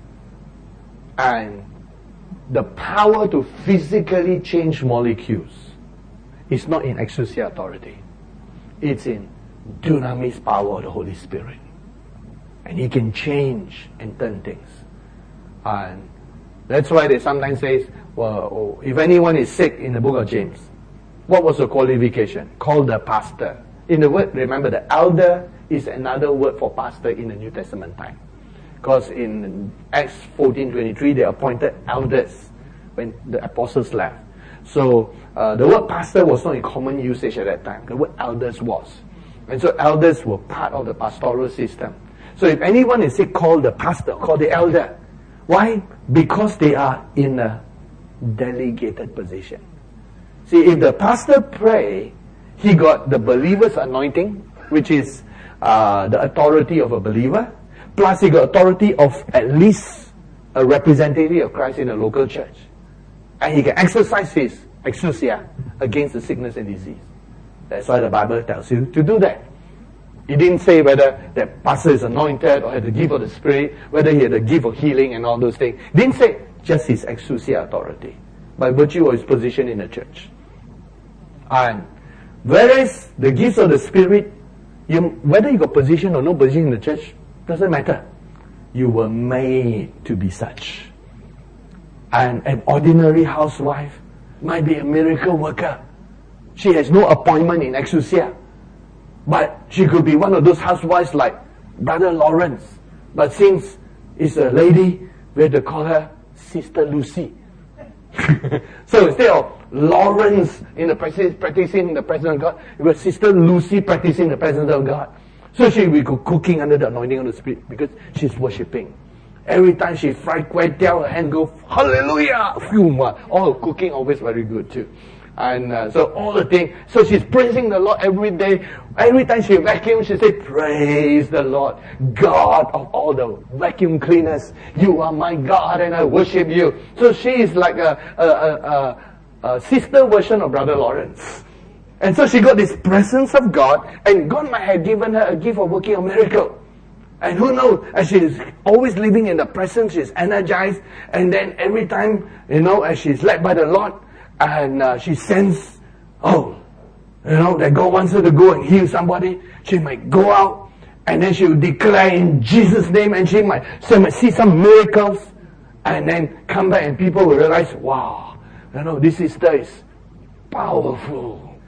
And the power to physically change molecules is not in exousia authority. It's in dunamis power of the Holy Spirit. And He can change and turn things. And that's why they sometimes say, well, if anyone is sick in the book of James, what was the qualification? Call the pastor. In the word, remember, the elder is another word for pastor in the New Testament time. Because in Acts fourteen twenty-three, they appointed elders when the apostles left. So uh, the word pastor was not in common usage at that time. The word elders was. And so elders were part of the pastoral system. So if anyone is sick, call the pastor, call the elder. Why? Because they are in a delegated position. See, if the pastor pray, he got the believer's anointing, which is uh, the authority of a believer, plus he got authority of at least a representative of Christ in a local church. And he can exercise his exousia against the sickness and disease. That's why the Bible tells you to do that. It didn't say whether that pastor is anointed or had the gift of the Spirit, whether he had the gift of healing and all those things. It didn't say just his exousia authority by virtue of his position in the church. And whereas the gifts of the Spirit, you, whether you got position or no position in the church, doesn't matter. You were made to be such. And an ordinary housewife might be a miracle worker. She has no appointment in exousia. But she could be one of those housewives like Brother Lawrence. But since it's a lady, we have to call her Sister Lucy. So instead of Lawrence in the practice, practicing the presence of God, it was Sister Lucy practicing the presence of God. So she will go cooking under the anointing of the Spirit because she's worshipping. Every time she fry kway teow, her hand go, hallelujah! Phew, all cooking always very good too. And uh, so all the things, so she's praising the Lord every day. Every time she vacuums, she say, praise the Lord, God of all the vacuum cleaners. You are my God and I worship you. So she is like a, a, a, a, a sister version of Brother Lawrence. And so she got this presence of God, and God might have given her a gift of working a miracle. And who knows, as she's always living in the presence, she's energized, and then every time, you know, as she's led by the Lord, and uh, she senses, oh, you know, that God wants her to go and heal somebody, she might go out, and then she will declare in Jesus' name, and she might, she might see some miracles, and then come back, and people will realize, wow, you know, this sister is powerful,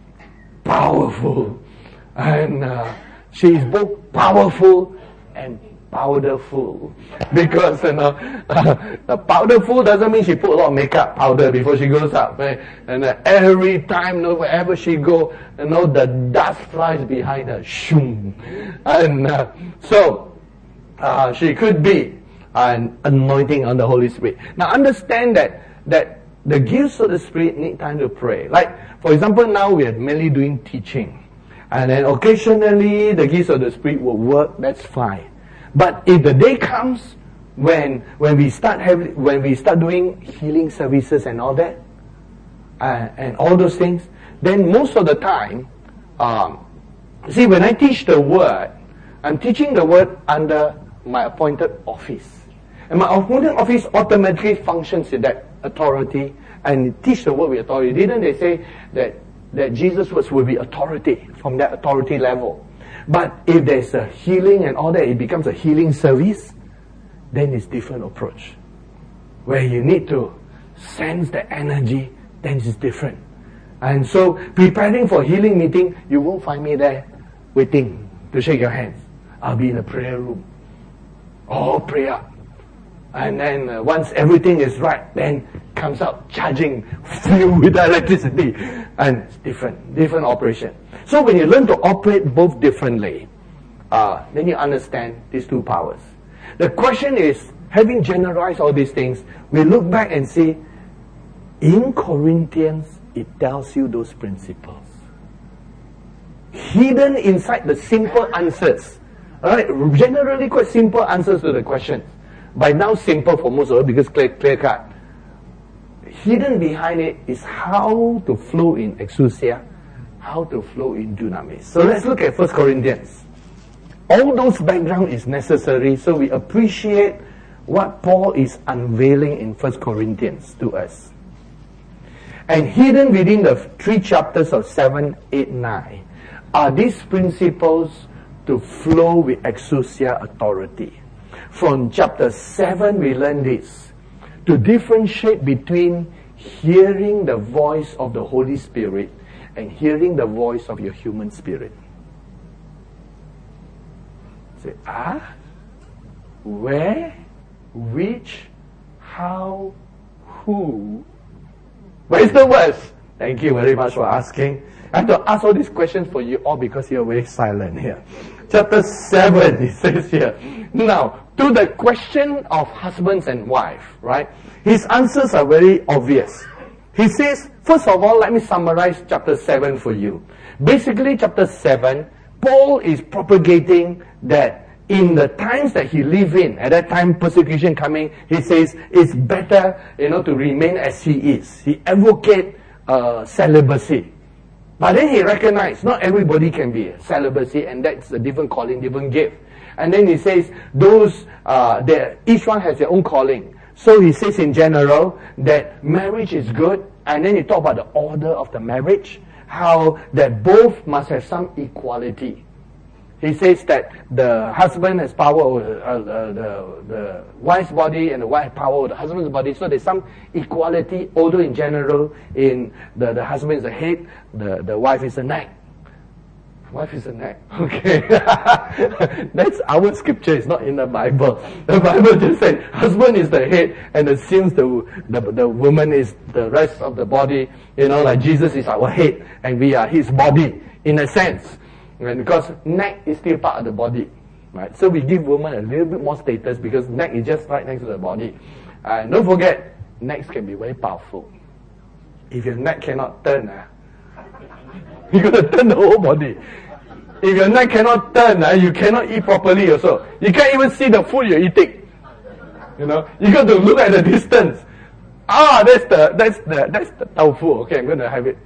powerful, and uh, she is both powerful and powderful, because you know, uh, the powderful doesn't mean she put a lot of makeup powder before she goes out, right? And uh, every time, you know, wherever she go, you know, the dust flies behind her, shoom, and uh, so uh, she could be an anointing on the Holy Spirit. Now understand that that the gifts of the Spirit need time to pray. Like for example, now we are mainly doing teaching. And then occasionally the gifts of the Spirit will work, that's fine. But if the day comes when when we start having when we start doing healing services and all that, uh, and all those things, then most of the time, um, see, when I teach the word, I'm teaching the word under my appointed office. And my appointed office automatically functions in that authority and teach the word with authority. Didn't they say that that Jesus' words will be authority from that authority level? But if there's a healing and all that, it becomes a healing service, then it's different approach. Where you need to sense the energy, then it's different. And so, preparing for healing meeting, you won't find me there waiting to shake your hands. I'll be in a prayer room. Oh, prayer. And then uh, once everything is right, then comes out charging, filled with electricity. And it's different, different operation. So when you learn to operate both differently, uh, then you understand these two powers. The question is, having generalized all these things, we look back and see, in Corinthians, it tells you those principles. Hidden inside the simple answers. Alright, generally quite simple answers to the questions. By now simple for most of it because clear, clear cut. Hidden behind it is how to flow in exousia, how to flow in dunamis. So let's look at First Corinthians. All those background is necessary so we appreciate what Paul is unveiling in First Corinthians to us. And hidden within the three chapters of seven, eight, nine are these principles to flow with exousia authority. From chapter seven we learn this, to differentiate between hearing the voice of the Holy Spirit and hearing the voice of your human spirit. Say, ah? Where? Which? How? Who? Where's the words? Thank you very much for asking. I have to ask all these questions for you all because you're very silent here. Chapter seven, it says here. Now, to the question of husbands and wife, right? His answers are very obvious. He says, first of all, let me summarize chapter seven for you. Basically, chapter seven, Paul is propagating that in the times that he lived in, at that time persecution coming, he says it's better, you know, to remain as he is. He advocates uh, celibacy. But then he recognized not everybody can be celibacy, and that's a different calling, different gift. And then he says those, uh, that each one has their own calling. So he says in general that marriage is good, and then he talks about the order of the marriage, how that both must have some equality. He says that the husband has power over uh, uh, the, the wife's body and the wife power over the husband's body. So there's some equality, although in general, in the, the husband is the head, the, the wife is the neck. Wife is the neck. Okay. That's our scripture, it's not in the Bible. The Bible just said husband is the head and assumes the, the, the woman is the rest of the body. You know, like Jesus is our head and we are his body, in a sense. And because neck is still part of the body, right? So we give women a little bit more status because neck is just right next to the body. And don't forget, necks can be very powerful. If your neck cannot turn, uh, you're going to turn the whole body. If your neck cannot turn, uh, you cannot eat properly also. You can't even see the food you're eating. You know, you got to look at the distance. Ah, that's the that's the that's the tofu. Okay, I'm going to have it.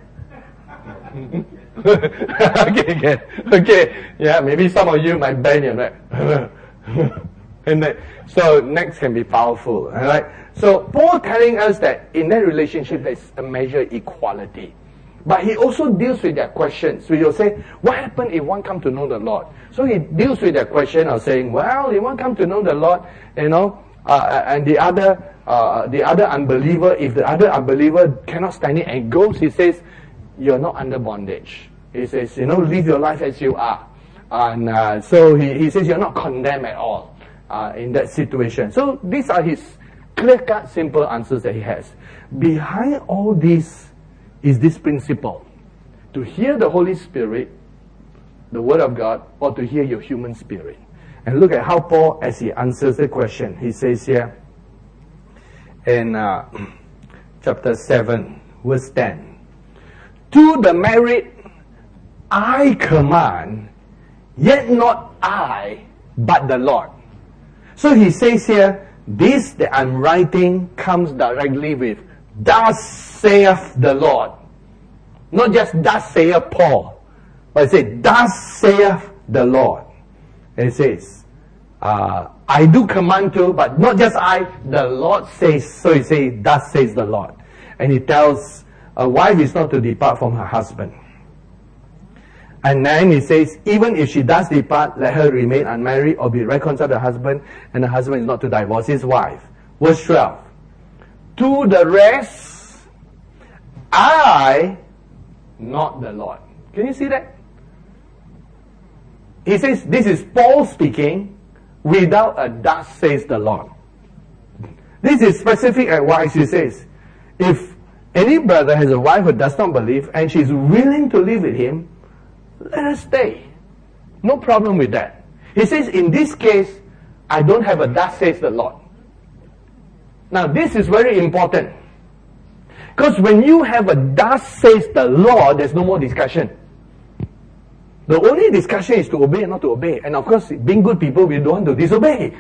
okay, okay, okay. Yeah, maybe some of you might bend your neck. and then, so necks can be powerful, right? So Paul telling us that in that relationship there's a measure of equality, but he also deals with their questions. So he'll say, what happened if one come to know the Lord? So he deals with their question of saying, well, if one come to know the Lord, you know, uh, and the other, uh, the other unbeliever, if the other unbeliever cannot stand it and goes, he says, you're not under bondage. He says, you know, live your life as you are. And uh, so he, he says, you're not condemned at all uh, in that situation. So these are his clear-cut, simple answers that he has. Behind all this is this principle. To hear the Holy Spirit, the Word of God, or to hear your human spirit. And look at how Paul, as he answers the question, he says here in uh, chapter seven, verse ten. To the married, I command, yet not I, but the Lord. So he says here, this that I'm writing comes directly with, thus saith the Lord. Not just thus saith Paul, but it says, thus saith the Lord. And it says, uh, I do command to, but not just I, the Lord says. So he says, thus says the Lord. And he tells a wife is not to depart from her husband. And then he says, even if she does depart, let her remain unmarried or be reconciled to her husband, and the husband is not to divorce his wife. Verse twelve. To the rest, I, not the Lord. Can you see that? He says, this is Paul speaking without a thus says the Lord. This is specific advice. He says, if any brother has a wife who does not believe and she's willing to live with him, let her stay. No problem with that. He says, in this case, I don't have a thus says the Lord. Now, this is very important. Because when you have a thus says the Lord, there's no more discussion. The only discussion is to obey and not to obey. And of course, being good people, we don't want to disobey.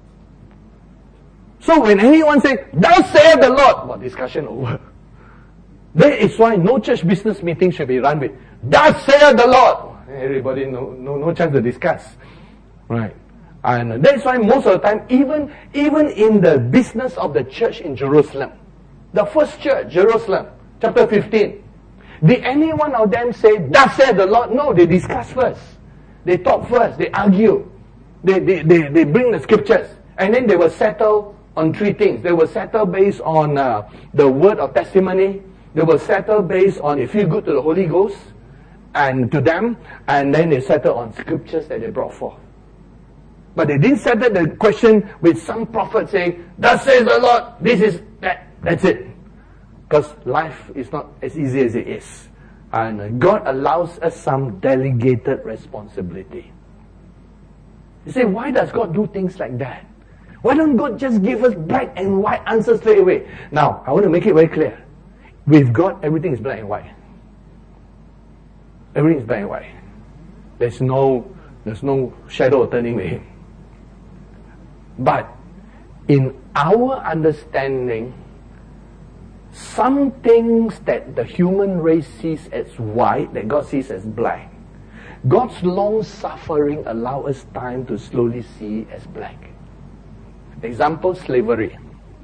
So when anyone says, thus saith the Lord, well, discussion over. That is why no church business meeting should be run with, thus saith the Lord. Everybody, no, no, no chance to discuss. Right. And that's why most of the time, even, even in the business of the church in Jerusalem, the first church, Jerusalem, chapter fifteen, Did any one of them say, thus said the Lord? No, they discuss first. They talk first. They argue. They, they, they, they bring the scriptures. And then they will settle on three things. They will settle based on uh, the word of testimony. They will settle based on if you good to the Holy Ghost and to them. And then they settle on scriptures that they brought forth. But they didn't settle the question with some prophet saying, thus says the Lord, this is that. That's it. Because life is not as easy as it is. And God allows us some delegated responsibility. You say, why does God do things like that? Why don't God just give us black and white answers straight away? Now, I want to make it very clear. With God, everything is black and white. Everything is black and white. There's no, there's no shadow of turning with Him. But in our understanding, some things that the human race sees as white, that God sees as black, God's long suffering allows us time to slowly see as black. Example, slavery.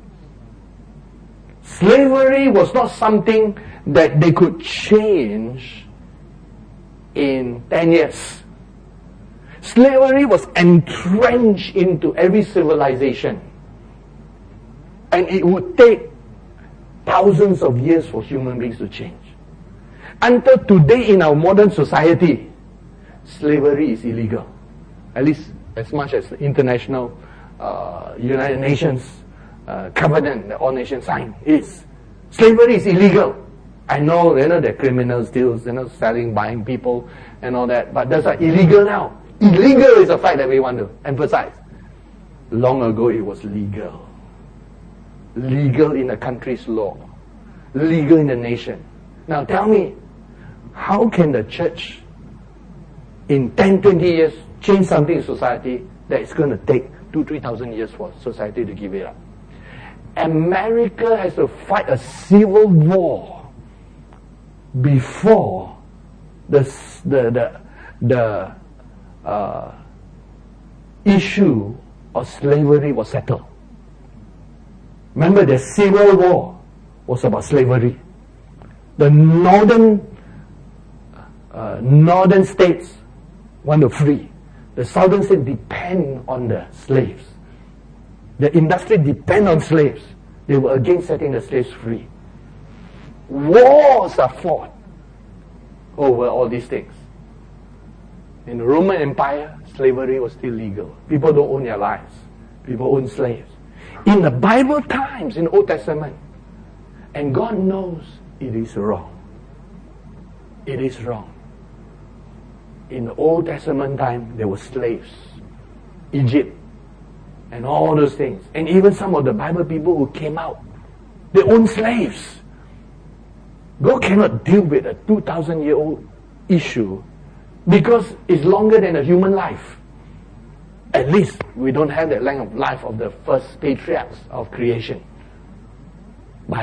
Slavery was not something that they could change in ten years. Slavery was entrenched into every civilization. And it would take thousands of years for human beings to change. Until today in our modern society, slavery is illegal. At least as much as the international uh, United Nations uh, covenant that all nations sign is. Slavery is illegal. I know, you know, the criminals still, you know, selling, buying people and all that, but that's like illegal now. Illegal is a fact that we want to emphasize. Long ago it was legal. Legal in the country's law. Legal in the nation. Now tell me, how can the church in ten, twenty years change something in society that is going to take two, three thousand years for society to give it up? America has to fight a civil war before the the the, the uh, issue of slavery was settled. Remember, the Civil War was about slavery. The northern uh, northern states want to free. The southern states depend on the slaves. The industry depend on slaves. They were against setting the slaves free. Wars are fought over all these things. In the Roman Empire, slavery was still legal. People don't own their lives. People own slaves. In the Bible times, in the Old Testament, and God knows it is wrong. It is wrong. In the Old Testament time, there were slaves. Egypt, and all those things. And even some of the Bible people who came out, they owned slaves. God cannot deal with a two thousand year old issue because it's longer than a human life. At least we don't have that length of life of the first patriarchs of creation. But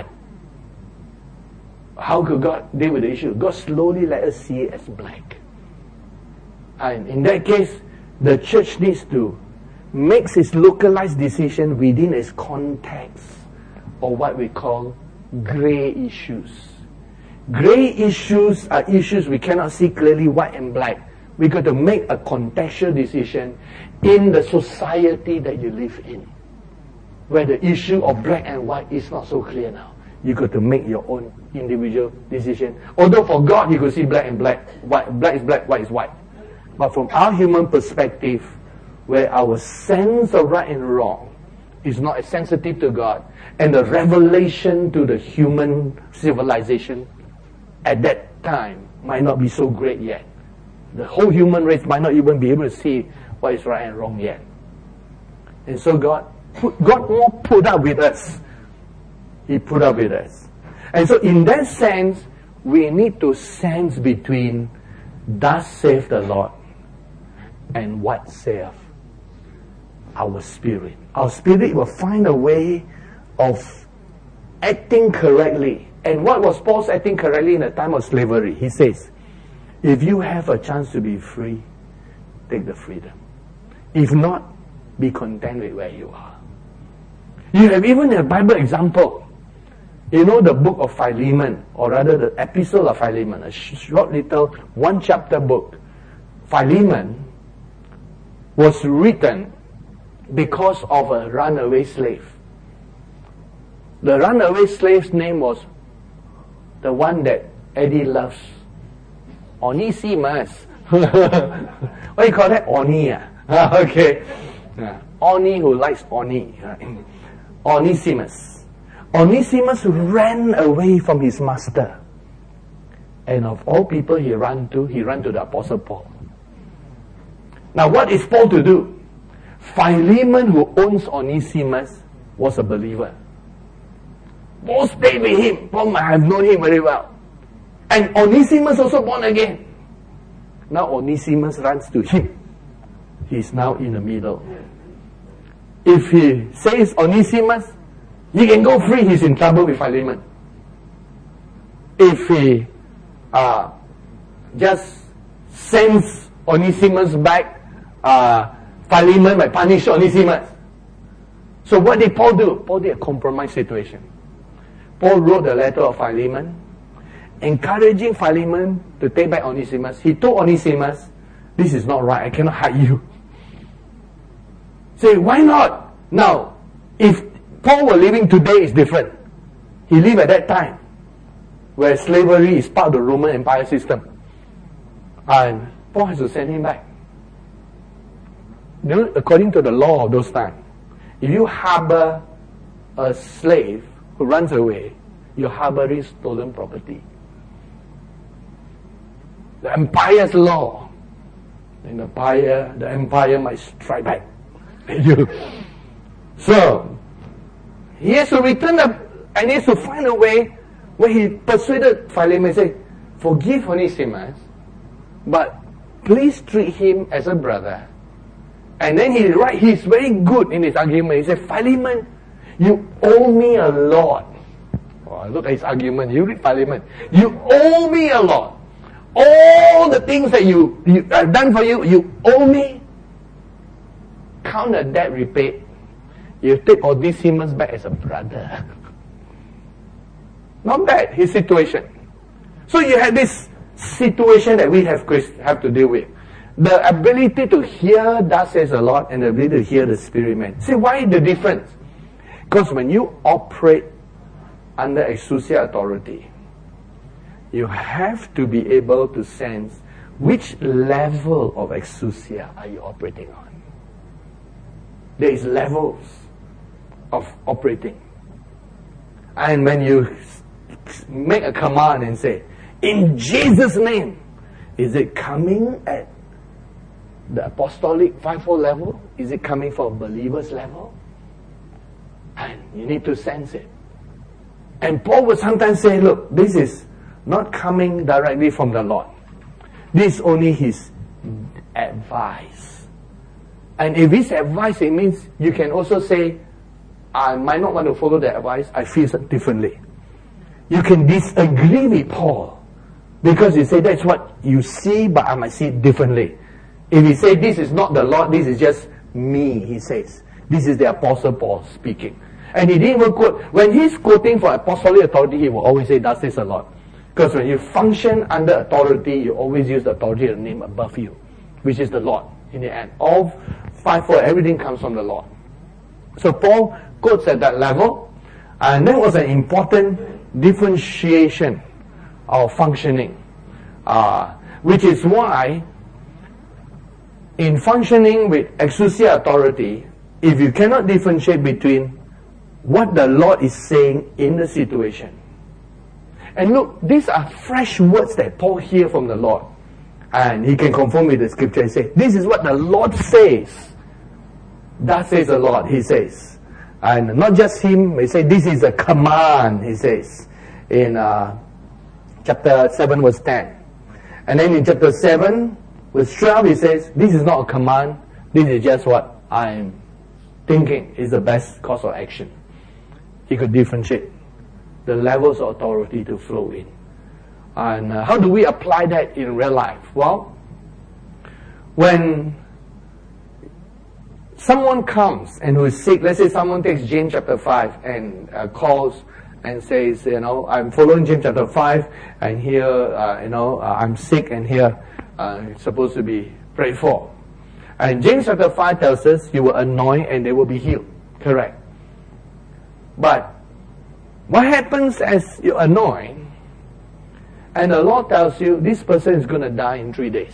how could God deal with the issue? God slowly let us see it as black. And in that case, the church needs to make its localized decision within its context of what we call gray issues. Gray issues are issues we cannot see clearly white and black. We got to make a contextual decision in the society that you live in, where the issue of black and white is not so clear now. You got to make your own individual decision. Although for God, you could see black and black, white, black is black, white is white. But from our human perspective, where our sense of right and wrong is not as sensitive to God, and the revelation to the human civilization at that time might not be so great yet. The whole human race might not even be able to see what is right and wrong yet. And so God put, God won't put up with us. He put up with us. And so in that sense, we need to sense between thus saith the Lord and what saith our spirit. Our spirit will find a way of acting correctly. And what was Paul's acting correctly in the time of slavery? He says, if you have a chance to be free, take the freedom. If not, be content with where you are. You have even a Bible example. You know the book of Philemon, or rather the epistle of Philemon, a short little one chapter book. Philemon was written because of a runaway slave. The runaway slave's name was the one that Eddie loves, Onesimus. What do you call that? Oni. Ah? Okay. Yeah. Oni who likes Oni. Right? Onesimus. Onesimus ran away from his master. And of all people he ran to, he ran to the Apostle Paul. Now what is Paul to do? Philemon, who owns Onesimus, was a believer. Paul stayed with him. Paul might have known him very well. And Onesimus also born again. Now Onesimus runs to him. He's now in the middle. If he says Onesimus, he can go free, he's in trouble with Philemon. If he uh, just sends Onesimus back, uh, Philemon might punish Onesimus. So what did Paul do? Paul did a compromise situation. Paul wrote a letter of Philemon, encouraging Philemon to take back Onesimus. He told Onesimus, this is not right, I cannot hide you. Say, why not? Now, if Paul were living today, it's different. He lived at that time, where slavery is part of the Roman Empire system. And Paul has to send him back. You know, according to the law of those times, if you harbor a slave who runs away, you're harboring stolen property. The empire's law. And the empire, the empire might strike back at you. So, he has to return the, and he has to find a way where he persuaded Philemon, say, forgive Onesimus, but please treat him as a brother. And then he right, he's very good in his argument. He said, Philemon, you owe me a lot. Oh, look at his argument. You read Philemon. You owe me a lot. All the things that you, you I've done for you, you owe me. Count the debt repaid. You take Onesimus back as a brother. Not bad, his situation. So you have this situation that we have, have to deal with. The ability to hear thus says a lot, and the ability to hear the Spirit man. See, why the difference? Because when you operate under exousia authority, you have to be able to sense which level of exousia are you operating on. There is levels of operating. And when you make a command and say, in Jesus' name, is it coming at the apostolic fivefold level? Is it coming from believer's level? And you need to sense it. And Paul would sometimes say, look, this is not coming directly from the Lord. This is only his advice. And if it's advice, it means you can also say, I might not want to follow the advice, I feel differently. You can disagree with Paul, because you say that's what you see, but I might see it differently. If he say this is not the Lord, this is just me, he says. This is the Apostle Paul speaking. And he didn't even quote, when he's quoting for apostolic authority, he will always say, thus says the Lord. Because when you function under authority, you always use the authority of the name above you, which is the Lord in the end. All fivefold, everything comes from the Lord. So Paul quotes at that level, and that was an important differentiation of functioning, uh, which is why in functioning with exousia authority, if you cannot differentiate between what the Lord is saying in the situation, and look, these are fresh words that Paul hears from the Lord, and he can confirm with the scripture and say, this is what the Lord says. Thus says the Lord, he says. And not just him, he says, this is a command, he says, in uh, chapter seven verse ten. And then in chapter seven verse twelve, he says, this is not a command, this is just what I'm thinking is the best course of action. He could differentiate the levels of authority to flow in. And uh, how do we apply that in real life? Well, when someone comes and who is sick, let's say someone takes James chapter five and uh, calls and says, you know, I'm following James chapter five, and here, uh, you know, uh, I'm sick, and here, uh, it's supposed to be prayed for. And James chapter five tells us, you will anoint and they will be healed. Correct. But, what happens as you anoint, and the Lord tells you, this person is going to die in three days?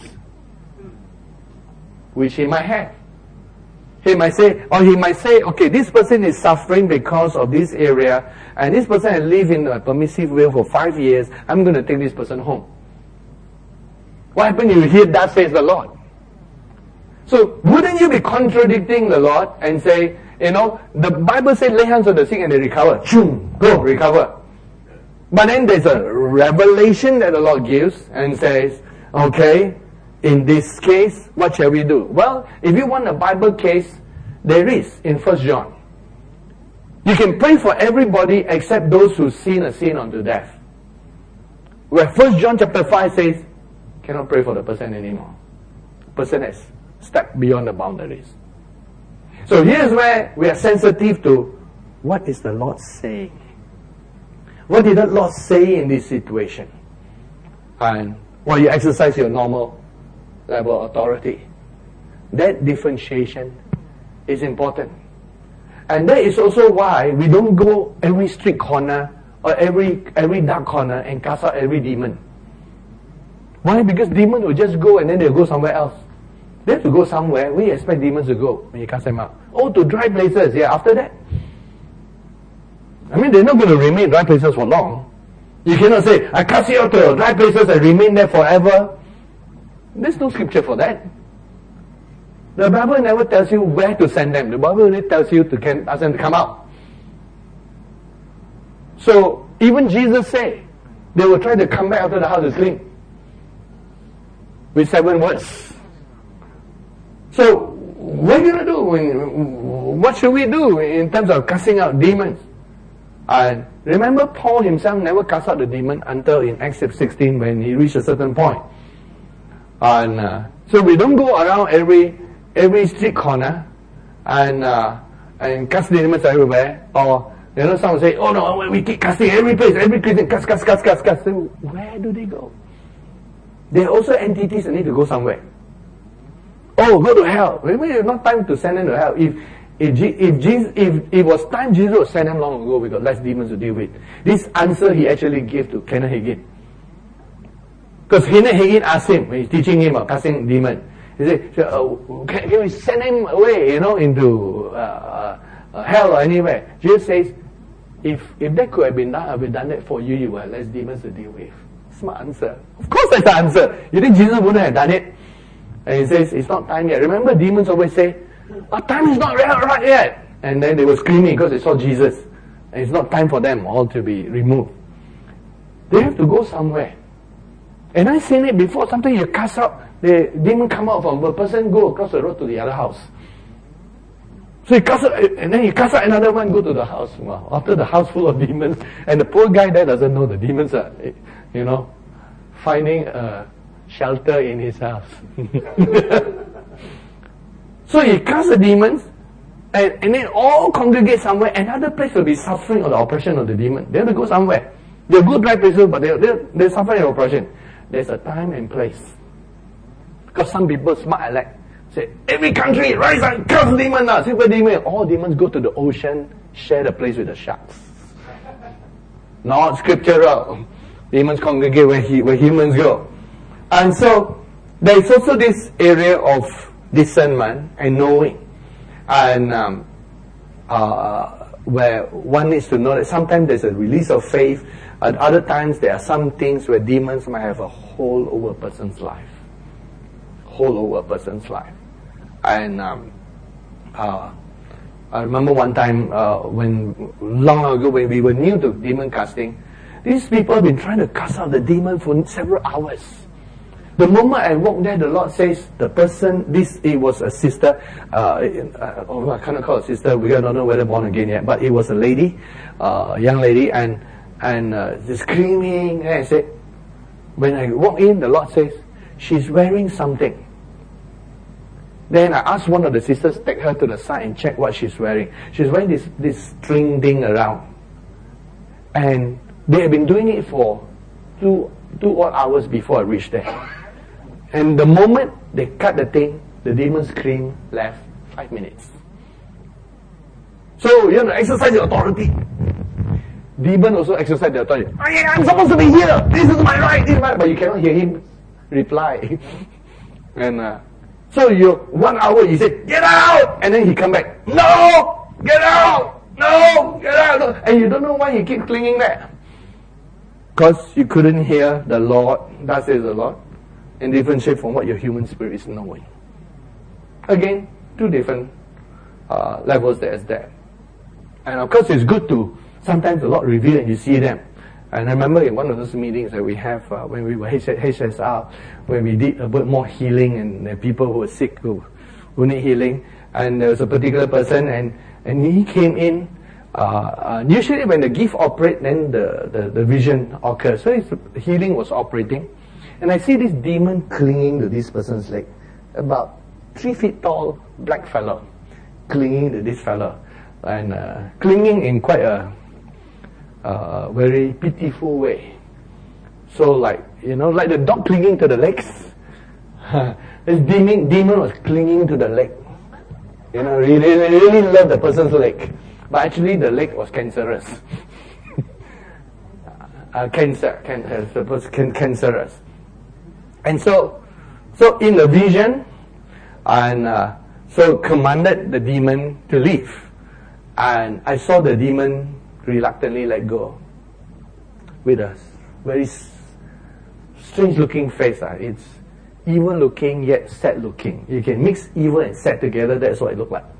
Which he might have. He might say, or he might say, okay, this person is suffering because of this area, and this person has lived in a permissive will for five years, I'm going to take this person home. What happens if you hear that says the Lord? So, wouldn't you be contradicting the Lord and say, you know, the Bible says lay hands on the sick and they recover. Choom, go, recover. But then there's a revelation that the Lord gives and says, okay, in this case, what shall we do? Well, if you want a Bible case, there is in First John. You can pray for everybody except those who sin a sin unto death. Where First John chapter five says, cannot pray for the person anymore. The person has stepped beyond the boundaries. So here's where we are sensitive to, what is the Lord saying? What did the Lord say in this situation? And, well, you exercise your normal level of authority. That differentiation is important. And that is also why we don't go every street corner or every every dark corner and cast out every demon. Why? Because demons will just go and then they'll go somewhere else. They have to go somewhere. Where you expect demons to go when you cast them out? Oh, to dry places. Yeah, after that. I mean, they're not going to remain dry places for long. You cannot say, I cast you out to dry places and remain there forever. There's no scripture for that. The Bible never tells you where to send them. The Bible only tells you to can, ask them to come out. So, even Jesus said, they will try to come back after the house is clean. With seven words. So, what are you going to do? When, what should we do in terms of casting out demons? And remember, Paul himself never cast out the demon until in Acts sixteen when he reached a certain point. And uh, so we don't go around every every street corner and uh, and cast demons everywhere. Or you know, someone say, "Oh no, we keep casting every place, every Christian cast, cast, cast, cast, cast." So where do they go? There are also entities that need to go somewhere. Oh, go to hell. Maybe it's not time to send them to hell. If if if Jesus, if it was time, Jesus would send them long ago. We got less demons to deal with. This answer he actually gave to Kenneth Hagin. Because Kenneth Hagin asked him when he's teaching him about casting demon. He said, oh, can, can we send him away, you know, into uh, uh, hell or anywhere? Jesus says, if if that could have been done, I would have done that for you. You will have less demons to deal with. Smart answer. Of course, that's the answer. You think Jesus wouldn't have done it? And he says, it's not time yet. Remember, demons always say, our time is not right yet. And then they were screaming because they saw Jesus. And it's not time for them all to be removed. They have to go somewhere. And I've seen it before. Sometimes you cast out, the demon come out from a person, go across the road to the other house. So you cast out, and then you cast out another one, go to the house. Well, after the house full of demons, and the poor guy there doesn't know the demons are, you know, finding a shelter in his house. So he casts the demons, and, and then all congregate somewhere. Another place will be suffering of the oppression of the demon. They have to go somewhere. They're good right places, but they're, they're, they're suffering of oppression. There's a time and place. Because some people smart like say, every country, rise and cast demon now, super demon. All demons go to the ocean, share the place with the sharks. Not scriptural. Demons congregate where, he, where humans go. And so, there is also this area of discernment and knowing. And um, uh, where one needs to know that sometimes there's a release of faith, at other times there are some things where demons might have a hold over a person's life. Hold over a person's life. And um, uh, I remember one time uh, when, long ago when we were new to demon casting, these people have been trying to cast out the demon for several hours. The moment I walked there, the Lord says, the person, this, it was a sister, uh, uh, oh, I cannot call it sister, we don't know whether born again yet, but it was a lady, uh, a young lady, and, and, uh, just screaming, and I said, when I walk in, the Lord says, she's wearing something. Then I asked one of the sisters, take her to the side and check what she's wearing. She's wearing this, this string thing around. And they had been doing it for two, two odd hours before I reached there. And the moment they cut the thing, the demon screamed, left, five minutes. So, you have to exercise your authority. Demon also exercise their authority. I'm supposed to be here. This is my right. This is my... But you cannot hear him reply. And uh, so you one hour you say, get out! And then he come back, no! Get out! No! Get out! No. And you don't know why he keep clinging there. Because you couldn't hear the Lord, that says the Lord, in different shape from what your human spirit is knowing. Again, two different uh, levels that is there. And of course it's good to sometimes the Lord reveal and you see them. And I remember in one of those meetings that we have uh, when we were H S R, when we did a bit more healing and uh, people who were sick who, who need healing, and there was a particular person and, and he came in, uh, uh, usually when the gift operates then the, the, the vision occurs. So his healing was operating and I see this demon clinging to this person's leg, about three feet tall black fellow clinging to this fellow and uh, clinging in quite a Uh, very pitiful way. So like, you know, like the dog clinging to the legs. This demon, demon was clinging to the leg. You know, really, really loved the person's leg. But actually the leg was cancerous. uh, cancer, cancer, supposed can, cancerous. And so, so in the vision, and uh, so commanded the demon to leave. And I saw the demon reluctantly let go with a very strange looking face. Uh. It's evil looking yet sad looking. You can mix evil and sad together, that's what it looked like.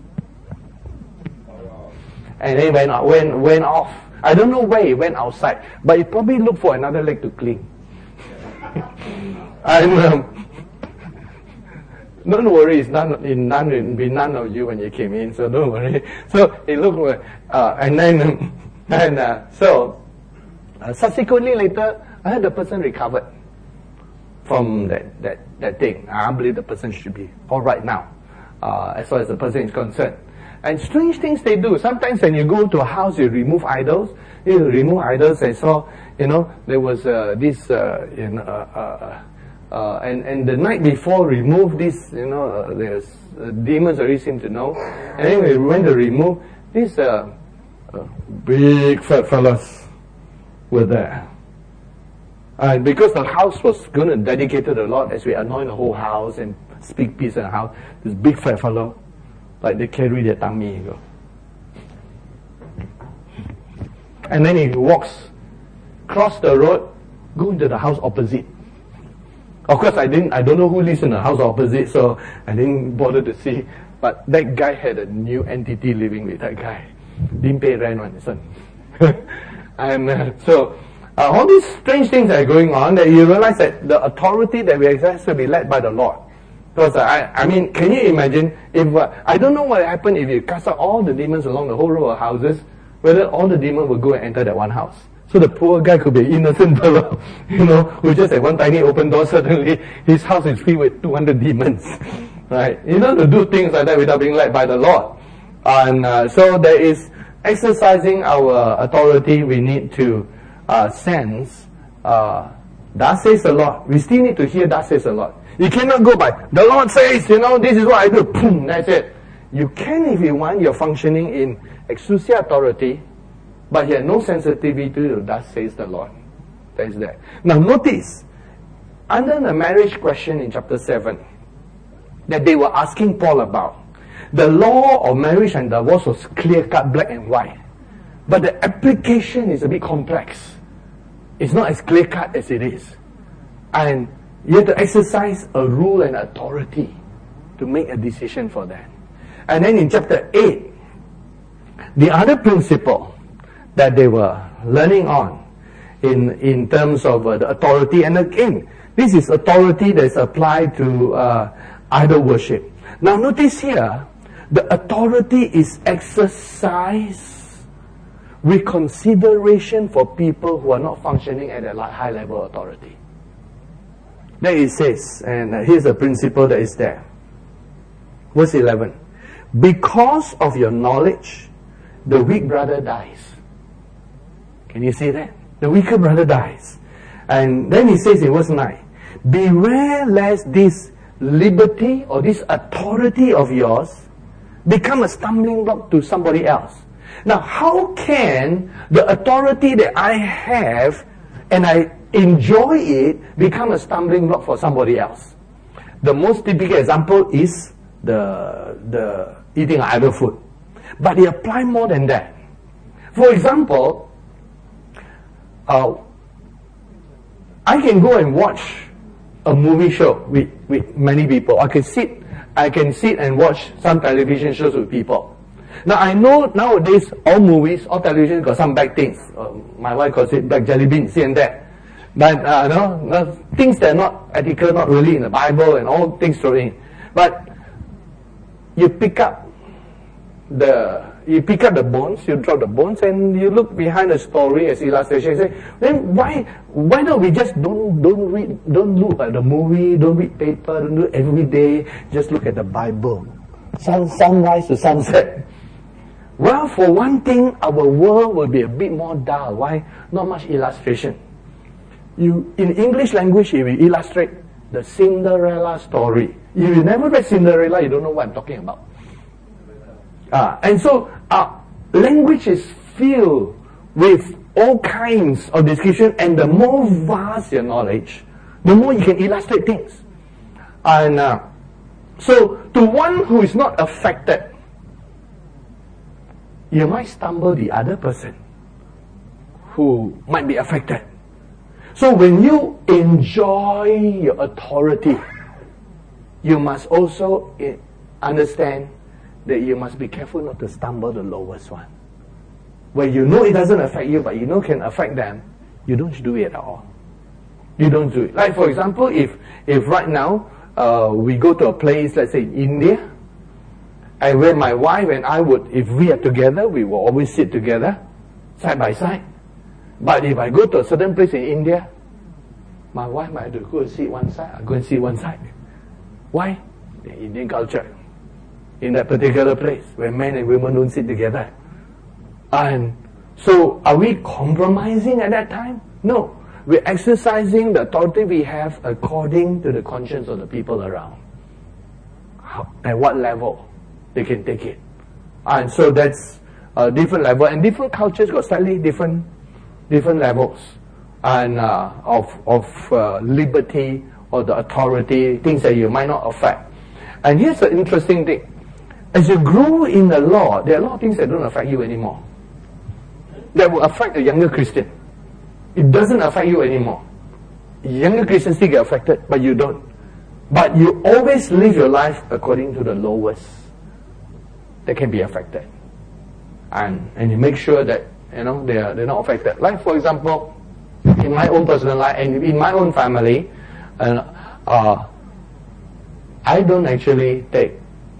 And then went, went, went off. I don't know where he went outside, but he probably looked for another leg to cling. And um, don't worry, it's none, in none, it'll be none of you when you came in, so don't worry. So it looked like, uh, and then, um, and uh, so, uh, subsequently later, I heard the person recovered from that, that, that thing. I believe the person should be alright now, uh, as far as the person is concerned. And strange things they do. Sometimes when you go to a house, you remove idols. You remove idols. I saw, you know, there was uh, this, uh, you know, uh, uh, Uh, and, and the night before, remove this, you know, uh, there's, uh, demons already seem to know. And then we went to remove, these uh, uh, big fat fellas were there. And because the house was going to dedicate to the Lord, as we anoint the whole house and speak peace in the house, this big fat fellow, like they carry their tummy, you know. And then he walks, cross the road, go into the house opposite. Of course, I didn't. I don't know who lives in the house opposite, so I didn't bother to see. But that guy had a new entity living with that guy. Didn't pay rent on his son. And uh, so, uh, all these strange things are going on that you realize that the authority that we exercise will be led by the Lord. Because uh, I, I mean, can you imagine if uh, I don't know what happened if you cast out all the demons along the whole row of houses, whether all the demons will go and enter that one house. So the poor guy could be an innocent fellow, you know, who just had one tiny open door. Suddenly, his house is filled with two hundred demons, right? You know, to do things like that without being led by the Lord. And uh, so there is exercising our authority. We need to uh, sense, uh, that says the Lord. We still need to hear that says the Lord. You cannot go by, the Lord says, you know, this is what I do. Boom, that's it. You can if you want. You're functioning in exousia authority. But he had no sensitivity to that says the Lord. That is there. Now notice, under the marriage question in chapter seven, that they were asking Paul about, the law of marriage and divorce was clear-cut, black and white. But the application is a bit complex. It's not as clear-cut as it is. And you have to exercise a rule and authority to make a decision for that. And then in chapter eight, the other principle that they were learning on in, in terms of uh, the authority. And again, this is authority that is applied to uh, idol worship. Now notice here, the authority is exercised with consideration for people who are not functioning at a high level of authority. There it says, and uh, here's the principle that is there. Verse eleven. Because of your knowledge, the weak brother dies. Can you see that? The weaker brother dies. And then he says in verse nine, beware lest this liberty or this authority of yours become a stumbling block to somebody else. Now, how can the authority that I have and I enjoy it become a stumbling block for somebody else? The most typical example is the, the eating idol food. But it applies more than that. For example, uh, I can go and watch a movie show with, with many people. I can sit, I can sit and watch some television shows with people. Now I know nowadays all movies, all television got some bad things. Uh, my wife calls it black jelly beans, here and there. But uh, no, no, things that are not ethical, not really in the Bible, and all things thrown in. But you pick up the you pick up the bones, you drop the bones, and you look behind the story as illustration. You say, then why why don't we just don't don't read, don't look at the movie, don't read paper, don't do it every day. Just look at the Bible, sun sunrise to sunset. Well, for one thing, our world will be a bit more dull. Why? Not much illustration. You in English language, if you illustrate the Cinderella story, if you never read Cinderella, you don't know what I'm talking about. Uh, and so, uh, language is filled with all kinds of description, and the more vast your knowledge, the more you can illustrate things. And uh, so, to one who is not affected, you might stumble the other person who might be affected. So, when you enjoy your authority, you must also understand that you must be careful not to stumble the lowest one. Where you know it doesn't affect you, but you know can affect them, you don't do it at all. You don't do it. Like for example, if if right now uh, we go to a place, let's say India, and where my wife and I would, if we are together, we will always sit together, side by side. But if I go to a certain place in India, my wife might have to go and sit one side, I go and sit one side. Why? The Indian culture. In that particular place where men and women don't sit together. And so are we compromising at that time? No. We're exercising the authority we have according to the conscience of the people around. How, at what level they can take it. And so that's a different level. And different cultures got slightly different different levels and uh, of, of uh, liberty or the authority, things that you might not affect. And here's the interesting thing. As you grow in the law, there are a lot of things that don't affect you anymore. That will affect the younger Christian. It doesn't affect you anymore. Younger Christians still get affected, but you don't. But you always live your life according to the lowest that can be affected. And and you make sure that, you know, they are they're not affected. Like for example, in my own personal life and in my own family, uh, uh, I don't actually take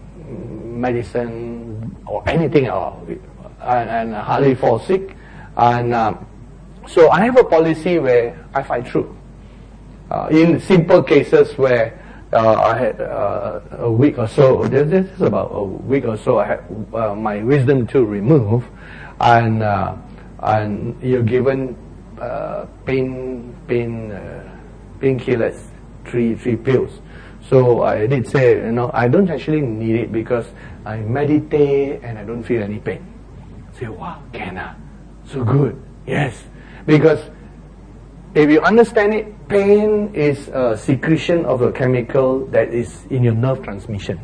medicine or anything at all, and, and hardly fall sick. And um, so I have a policy where I fight through. Uh, in simple cases where uh, I had uh, a week or so, this is about a week or so, I had uh, my wisdom tooth removed, and uh, and you're given uh, pain pain uh, painkillers, three three pills. So I did say, you know, I don't actually need it because I meditate and I don't feel any pain. Say, wow, Kenna, so good. Yes, because if you understand it, pain is a secretion of a chemical that is in your nerve transmission.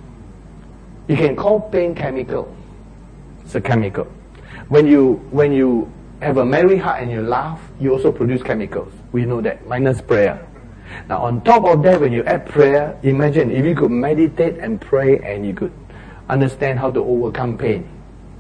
You can call pain chemical. It's a chemical. When you when you have a merry heart and you laugh, you also produce chemicals. We know that, minus prayer. Now on top of that, when you add prayer, imagine if you could meditate and pray and you could understand how to overcome pain.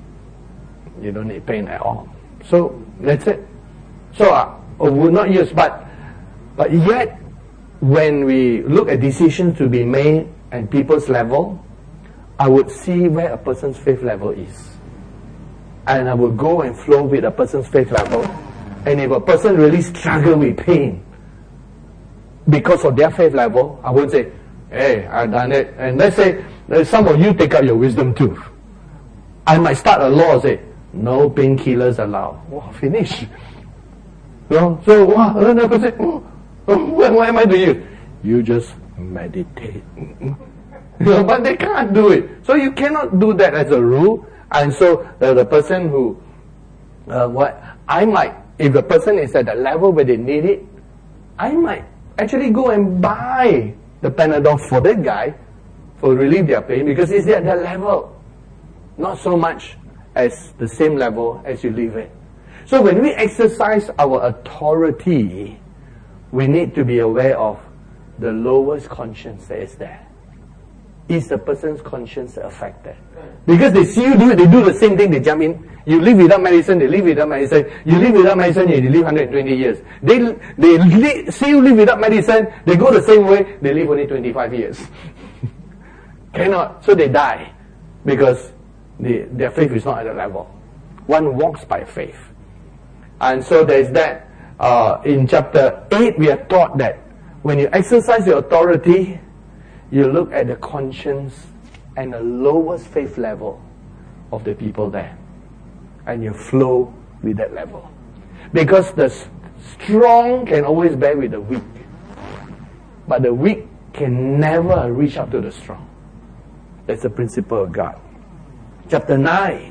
You don't need pain at all. So that's it. So uh, would not use, but but yet when we look at decisions to be made at people's level, I would see where a person's faith level is. And I would go and flow with a person's faith level. And if a person really struggles with pain because of their faith level, I won't say, hey, I've done it. And let's say some of you take out your wisdom tooth. I might start a law and say, No painkillers allowed. Wow, finish. No? So, wow, another person, oh, what, what am I doing? You just meditate. No, but they can't do it. So you cannot do that as a rule. And so uh, the person who, uh, what, I might, if the person is at the level where they need it, I might actually go and buy the Panadol for that guy for relieve their pain because it's at that level. Not so much as the same level as you live in. So when we exercise our authority, we need to be aware of the lowest conscience that is there. Is the person's conscience affected? Because they see you do it, they do the same thing, they jump in. You live without medicine, they live without medicine. You live without medicine, you live one hundred twenty years. They they li- see you live without medicine, they go the same way, they live only twenty-five years. Cannot. So they die. Because the, their faith is not at the level. One walks by faith. And so there's that. Uh, in chapter eight, we are taught that when you exercise your authority, you look at the conscience and the lowest faith level of the people there. And you flow with that level. Because the strong can always bear with the weak. But the weak can never reach up to the strong. That's the principle of God. Chapter nine.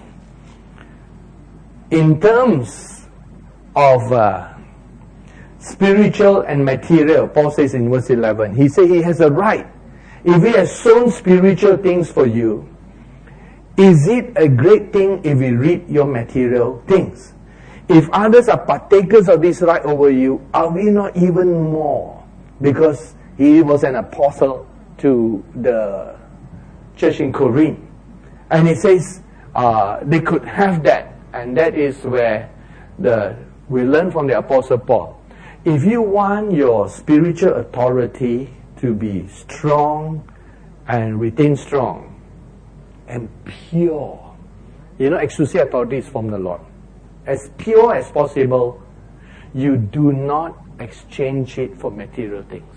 In terms of uh, spiritual and material, Paul says in verse eleven, he says he has a right. If he has sown spiritual things for you, is it a great thing if we reap your material things? If others are partakers of this right over you, are we not even more? Because he was an apostle to the church in Corinth. And he says uh, they could have that. And that is where the we learn from the Apostle Paul. If you want your spiritual authority to be strong and retain strong and pure, you know, exousia authority is from the Lord. As pure as possible, you do not exchange it for material things.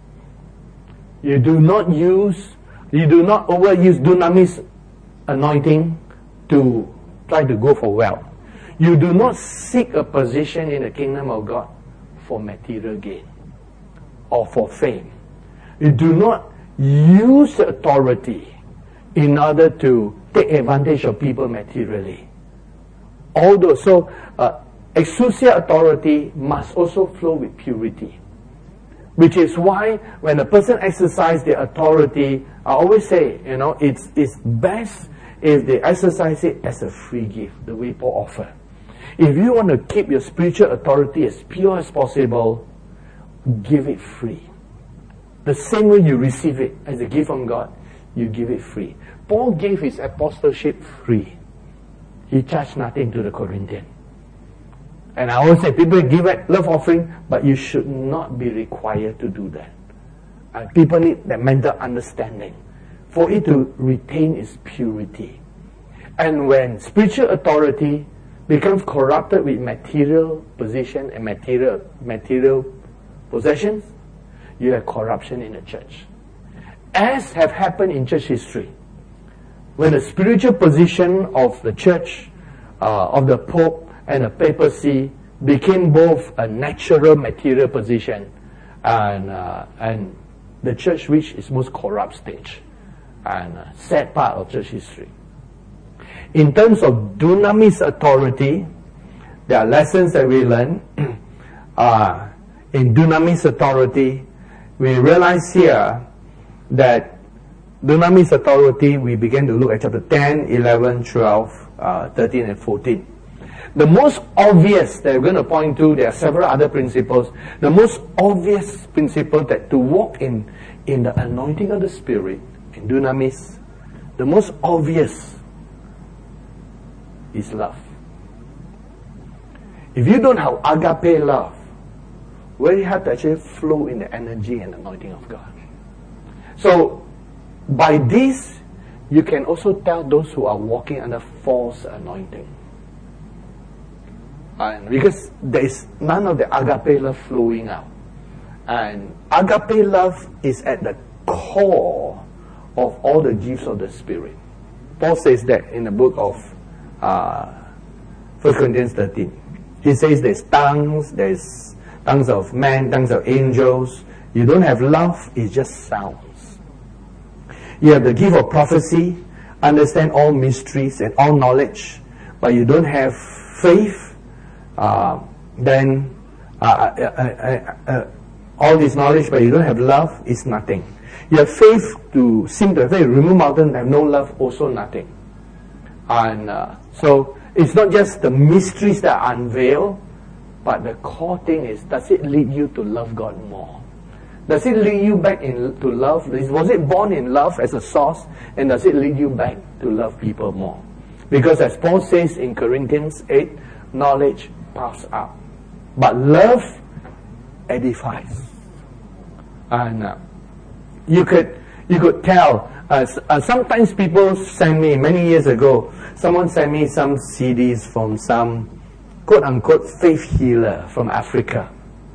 You do not use, you do not overuse dunamis anointing to try to go for wealth. You do not seek a position in the kingdom of God for material gain or for fame. You do not use authority in order to take advantage of people materially. Although, so uh, exousia authority must also flow with purity. Which is why when a person exercises their authority, I always say, you know, it's, it's best if they exercise it as a free gift, the way Paul offered. If you want to keep your spiritual authority as pure as possible, give it free. The same way you receive it as a gift from God, you give it free. Paul gave his apostleship free. He charged nothing to the Corinthians. And I always say, people give it love offering, but you should not be required to do that. And people need that mental understanding for it to retain its purity. And when spiritual authority becomes corrupted with material position and material material possessions, you have corruption in the church. As have happened in church history. When the spiritual position of the church, uh, of the Pope and the papacy became both a natural material position and uh, and the church reached its most corrupt stage and uh, sad part of church history. In terms of dunamis authority, there are lessons that we learn. uh, in dunamis authority, we realize here that dunamis authority, we begin to look at chapter ten, eleven, twelve, uh, thirteen and fourteen. The most obvious that we're going to point to, there are several other principles. The most obvious principle that to walk in, in the anointing of the Spirit, in dunamis, the most obvious is love. If you don't have agape love, very hard to actually flow in the energy and anointing of God. So, by this, you can also tell those who are walking under false anointing. And because there is none of the agape love flowing out. And agape love is at the core of all the gifts of the Spirit. Paul says that in the book of uh, First Corinthians thirteen. He says there's tongues, there's tongues of men, tongues of angels. You don't have love, it's just sounds. You have the gift of prophecy, understand all mysteries and all knowledge, but you don't have faith, uh, then uh, uh, uh, uh, all this knowledge, but you don't have love, is nothing. You have faith to seem to have faith, remove mountain, have no love, also nothing. And uh, so it's not just the mysteries that are unveiled, but the core thing is, does it lead you to love God more? Does it lead you back in, to love? Was it born in love as a source? And does it lead you back to love people more? Because as Paul says in Corinthians eight, knowledge puffs up, but love edifies. And uh, you could you could tell. Uh, uh, sometimes people send me, many years ago, someone sent me some C Ds from some quote-unquote faith healer from Africa.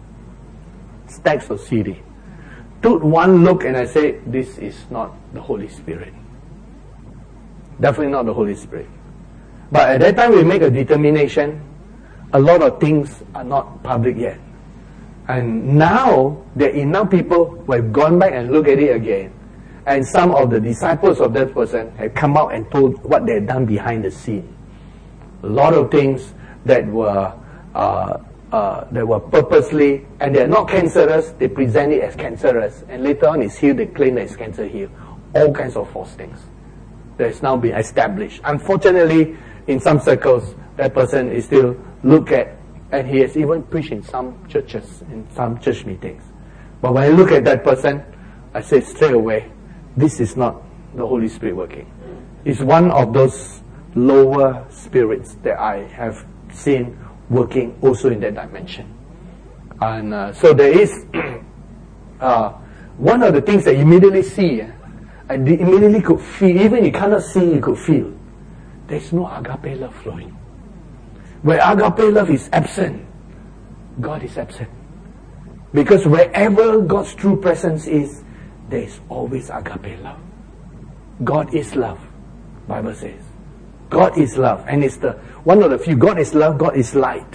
Stacks of C D. Took one look and I said, this is not the Holy Spirit. Definitely not the Holy Spirit. But at that time we make a determination. A lot of things are not public yet. And now there are enough people who have gone back and looked at it again. And some of the disciples of that person have come out and told what they had done behind the scene. A lot of things that were uh, uh, that were purposely, and they are not cancerous, they present it as cancerous, and later on it's healed, they claim that it's cancer healed. All kinds of false things that has now been established. Unfortunately, in some circles, that person is still looked at, and he has even preached in some churches, in some church meetings. But when I look at that person, I say straight away, this is not the Holy Spirit working. It's one of those lower spirits that I have seen working also in that dimension. And uh, so there is uh, one of the things that you immediately see, I immediately could feel, even you cannot see, you could feel, there's no agape love flowing. Where agape love is absent, God is absent. Because wherever God's true presence is, there is always agape love. God is love, Bible says. God is love, and it's the one of the few. God is love, God is light.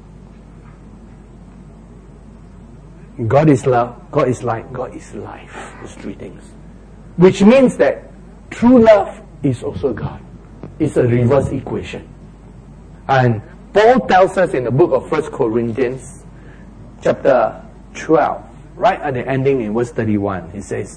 God is love, God is light, God is life. Those three things. Which means that true love is also God. It's a reverse equation. And Paul tells us in the book of First Corinthians, chapter twelve, right at the ending in verse thirty-one, he says,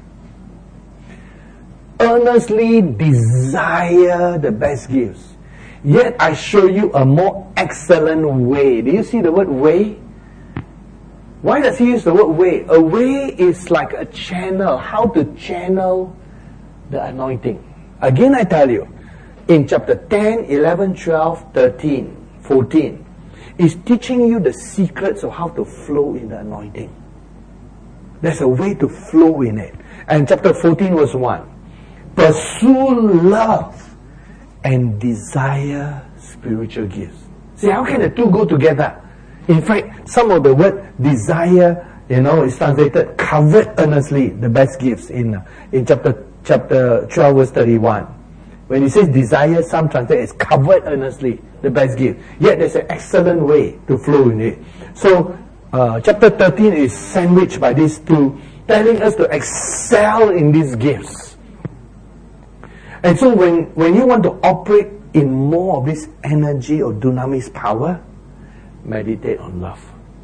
earnestly desire the best gifts, yet I show you a more excellent way. Do you see the word way? Why does he use the word way? A way is like a channel, how to channel the anointing. Again, I tell you, in chapter ten, eleven, twelve, thirteen, fourteen, is teaching you the secrets of how to flow in the anointing. There's a way to flow in it. And chapter fourteen verse one, pursue love and desire spiritual gifts. See, how can the two go together? In fact, some of the word desire, you know, is translated covet earnestly the best gifts in in chapter chapter twelve verse thirty-one. When he says desire, some translate as covet earnestly the best gift. Yet there's an excellent way to flow in it. So uh, chapter thirteen is sandwiched by these two, telling us to excel in these gifts. And so when, when you want to operate in more of this energy or dunamis power, meditate on love.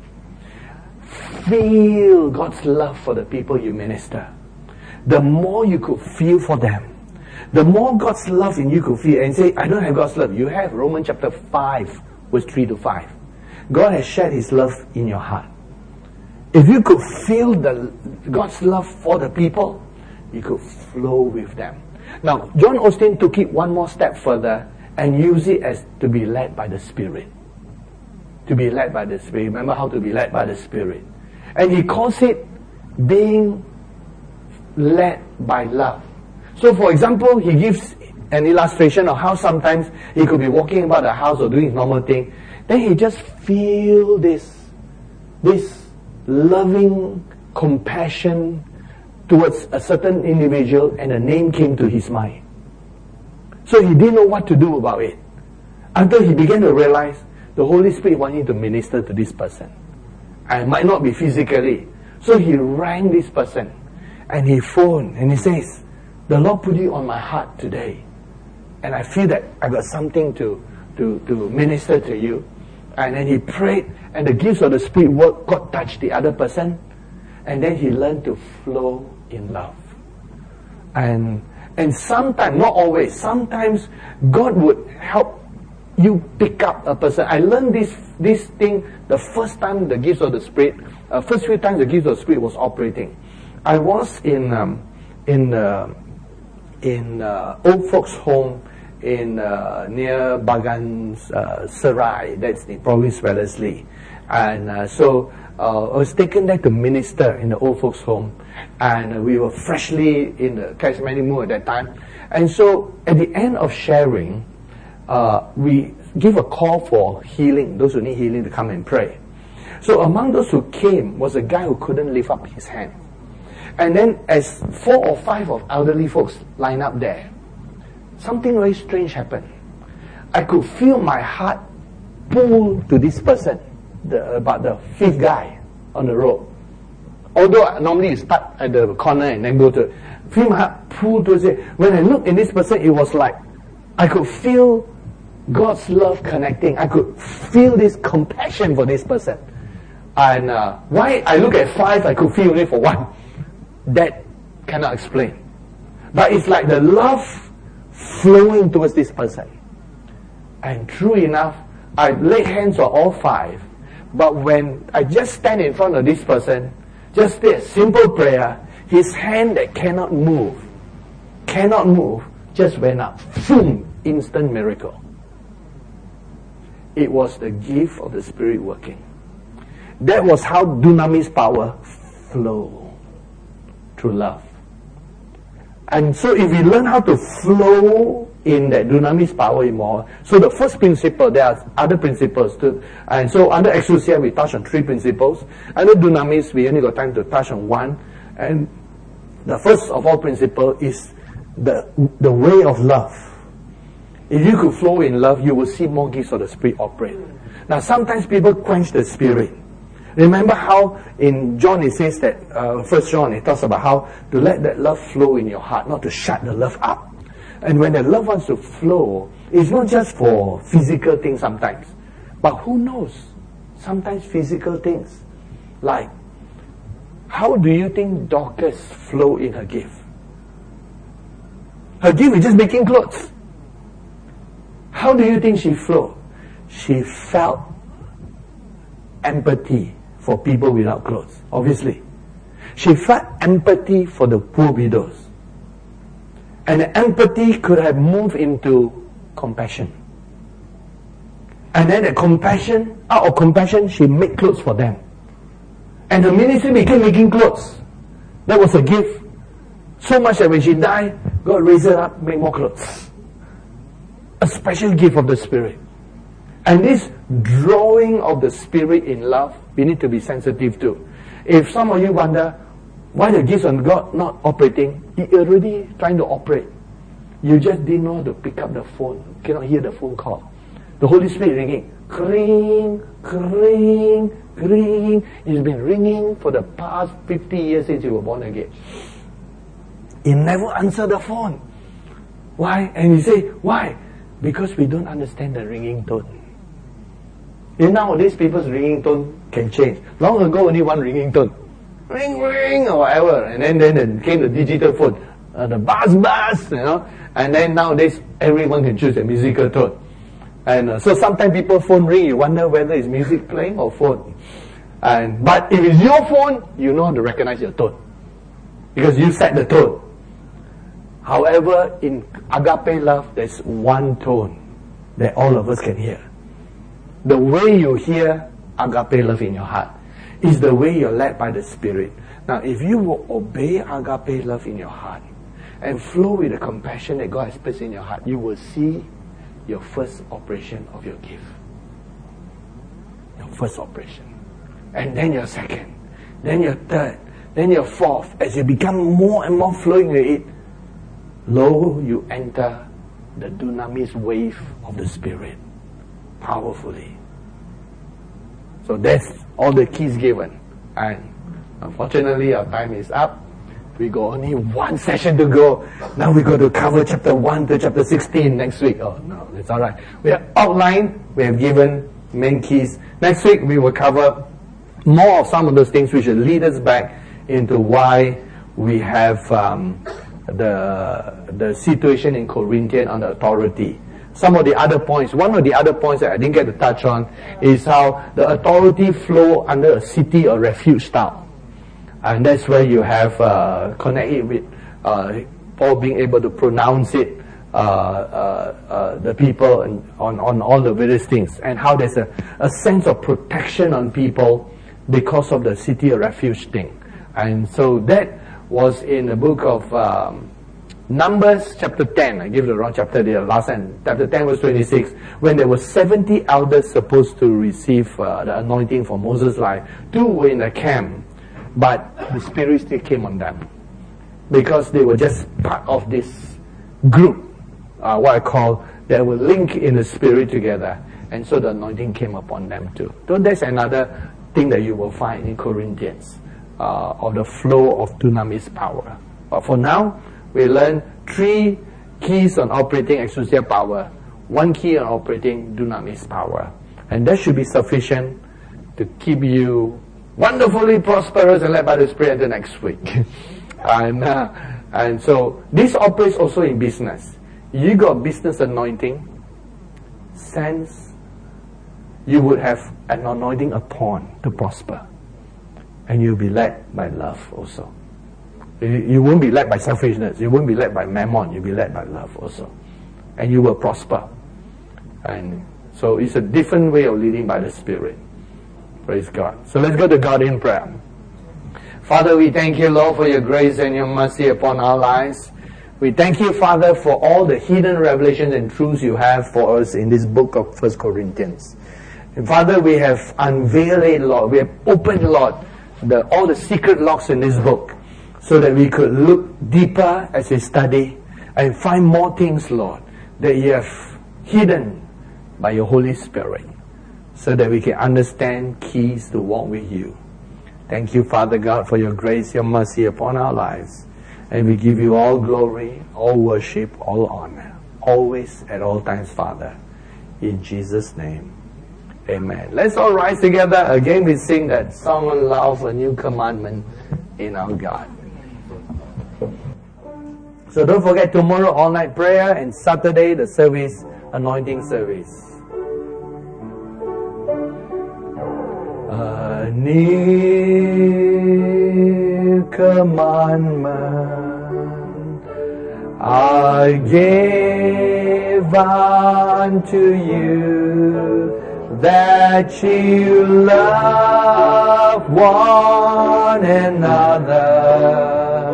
Feel God's love for the people you minister. The more you could feel for them, the more God's love in you could feel, and say, I don't have God's love. You have Romans chapter five, verse three to five. God has shared His love in your heart. If you could feel the God's love for the people, you could flow with them. Now, John Osteen took it one more step further and used it as to be led by the Spirit. To be led by the Spirit. Remember how to be led by the Spirit. And he calls it being led by love. So for example, he gives an illustration of how sometimes he could be walking about the house or doing his normal thing. Then he just feel this, this loving compassion towards a certain individual, and a name came to his mind. So he didn't know what to do about it. Until he began to realize the Holy Spirit wanted to minister to this person. I might not be physically. So he rang this person and he phoned and he says, the Lord put you on my heart today. And I feel that I got something to, to, to minister to you. And then he prayed and the gifts of the Spirit work, God touched the other person. And then he learned to flow in love. And, and sometimes, not always, sometimes God would help you pick up a person. I learned this this thing the first time the gifts of the Spirit, uh, first few times the gifts of the Spirit was operating. I was in um, in uh, in uh, old folks' home in uh, near Bagan uh, Serai, that's the province Wellesley, and uh, so uh, I was taken there to minister in the old folks' home, and uh, we were freshly in the charismatic mood at that time, and so at the end of sharing, Uh, we give a call for healing, those who need healing to come and pray. So among those who came was a guy who couldn't lift up his hand. And then as four or five of elderly folks lined up there, something very strange happened. I could feel my heart pull to this person, the, about the fifth guy on the road. Although normally you start at the corner and then go to, feel my heart pull towards it. When I looked at this person, it was like, I could feel God's love connecting. I could feel this compassion for this person. And uh, why I look at five, I could feel it for one. That cannot explain. But it's like the love flowing towards this person. And true enough, I laid hands on all five. But when I just stand in front of this person, just say a simple prayer, his hand that cannot move, cannot move, just went up. Boom! Instant miracle. It was the gift of the Spirit working. That was how dunamis power flow through love. And so if we learn how to flow in that dunamis power more, so the first principle, there are other principles too. And so under exousia we touch on three principles. Under dunamis we only got time to touch on one. And the first of all principle is the the way of love. If you could flow in love, you will see more gifts of the Spirit operate. Now, sometimes people quench the Spirit. Remember how in John it says that, uh, First John, it talks about how to let that love flow in your heart, not to shut the love up. And when the love wants to flow, it's not just for physical things sometimes. But who knows? Sometimes physical things. Like, how do you think Dorcas flow in her gift? Her gift is just making clothes. How do you think she flowed? She felt empathy for people without clothes, obviously. She felt empathy for the poor widows. And the empathy could have moved into compassion. And then the compassion, out of compassion, she made clothes for them. And the ministry became making clothes. That was a gift. So much that when she died, God raised her up, made more clothes. A special gift of the Spirit. And this drawing of the Spirit in love, we need to be sensitive to. If some of you wonder, why the gifts of God not operating? He already trying to operate. You just didn't know how to pick up the phone. Cannot hear the phone call. The Holy Spirit ringing. Ring, ring, ring. It's been ringing for the past fifty years since you were born again. He never answered the phone. Why? And you say, why? Because we don't understand the ringing tone. And nowadays, people's ringing tone can change. Long ago, only one ringing tone. Ring, ring, or whatever. And then, then, then came the digital phone. Uh, the buzz, buzz, you know. And then nowadays, everyone can choose a musical tone. And uh, so sometimes people phone ring, you wonder whether it's music playing or phone. And But if it's your phone, you know how to recognize your tone. Because you set the tone. However, in agape love, there's one tone that all of us can hear. The way you hear agape love in your heart is the way you're led by the Spirit. Now, if you will obey agape love in your heart and flow with the compassion that God has placed in your heart, you will see your first operation of your gift. Your first operation. And then your second. Then your third. Then your fourth. As you become more and more flowing with it, lo, you enter the dunamis wave of the Spirit. powerfully. So that's all the keys given. And unfortunately, our time is up. We got only one session to go. Now we got to cover chapter one to chapter sixteen next week. Oh no, it's all right. We have outlined, we have given main keys. Next week we will cover more of some of those things which will lead us back into why we have um, the the situation in Corinthian on the authority. Some of the other points, one of the other points that I didn't get to touch on is how the authority flow under a city or refuge style. And that's where you have uh, connect it with uh, Paul being able to pronounce it, uh, uh, uh, the people and on, on all the various things, and how there's a, a sense of protection on people because of the city or refuge thing. And so that was in the book of um, Numbers chapter ten. I gave the wrong chapter there last time. Chapter ten verse twenty-six, when there were seventy elders supposed to receive uh, the anointing for Moses' life. Two were in the camp, but the Spirit still came on them because they were just part of this group, uh, what I call, that were linked in the Spirit together, and so the anointing came upon them too. So that's another thing that you will find in Corinthians, uh, of the flow of dunamis power. But for now, we learn three keys on operating exousia power, one key on operating dunamis power, and that should be sufficient to keep you wonderfully prosperous and led by the Spirit until next week. and uh, and so this operates also in business. You got business anointing, sense you would have an anointing upon to prosper, and you'll be led by love also. You won't be led by selfishness. You won't be led by mammon. You'll be led by love also, and you will prosper. And so it's a different way of leading by the Spirit. Praise God. So let's go to God in prayer. Father, we thank you, Lord, for your grace and your mercy upon our lives. We thank you, Father, for all the hidden revelations and truths you have for us in this book of First Corinthians. And Father, we have unveiled it, Lord. We have opened, Lord, the, all the secret locks in this book so that we could look deeper as we study and find more things, Lord, that you have hidden by your Holy Spirit, so that we can understand keys to walk with you. Thank you, Father God, for your grace, your mercy upon our lives. And we give you all glory, all worship, all honor, always at all times, Father. In Jesus' name, amen. Let's all rise together. Again, we sing that song on love, a new commandment in our God. So don't forget, tomorrow all night prayer, and Saturday the service, anointing service. A new commandment I give unto you, that you love one another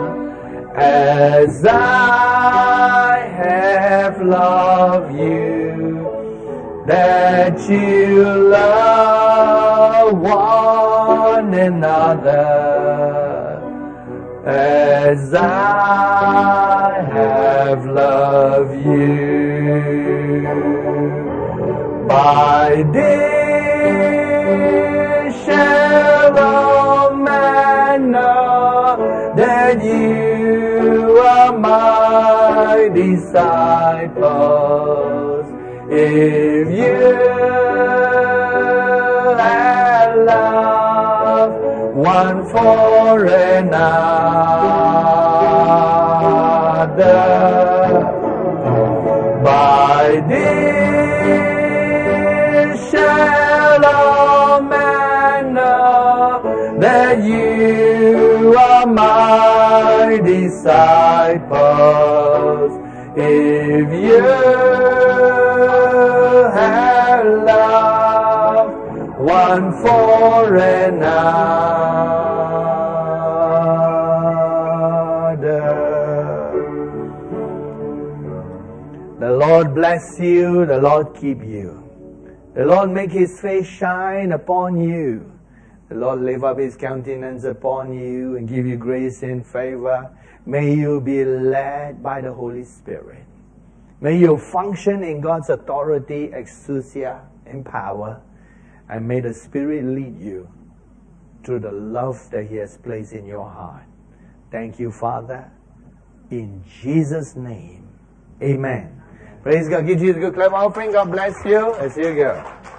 as I have loved you, that you love one another as I have loved you. By this shall all men know that you are my disciples, if you have love one for another. By this shall all men know that you are my disciples, if you have love one for another. The Lord bless you, the Lord keep you. The Lord make His face shine upon you. The Lord lift up His countenance upon you and give you grace and favor. May you be led by the Holy Spirit. May you function in God's authority, exousia, and power, and may the Spirit lead you through the love that He has placed in your heart. Thank you, Father. In Jesus' name, amen. Praise God. Give Jesus a good clap offering. God bless you as you go.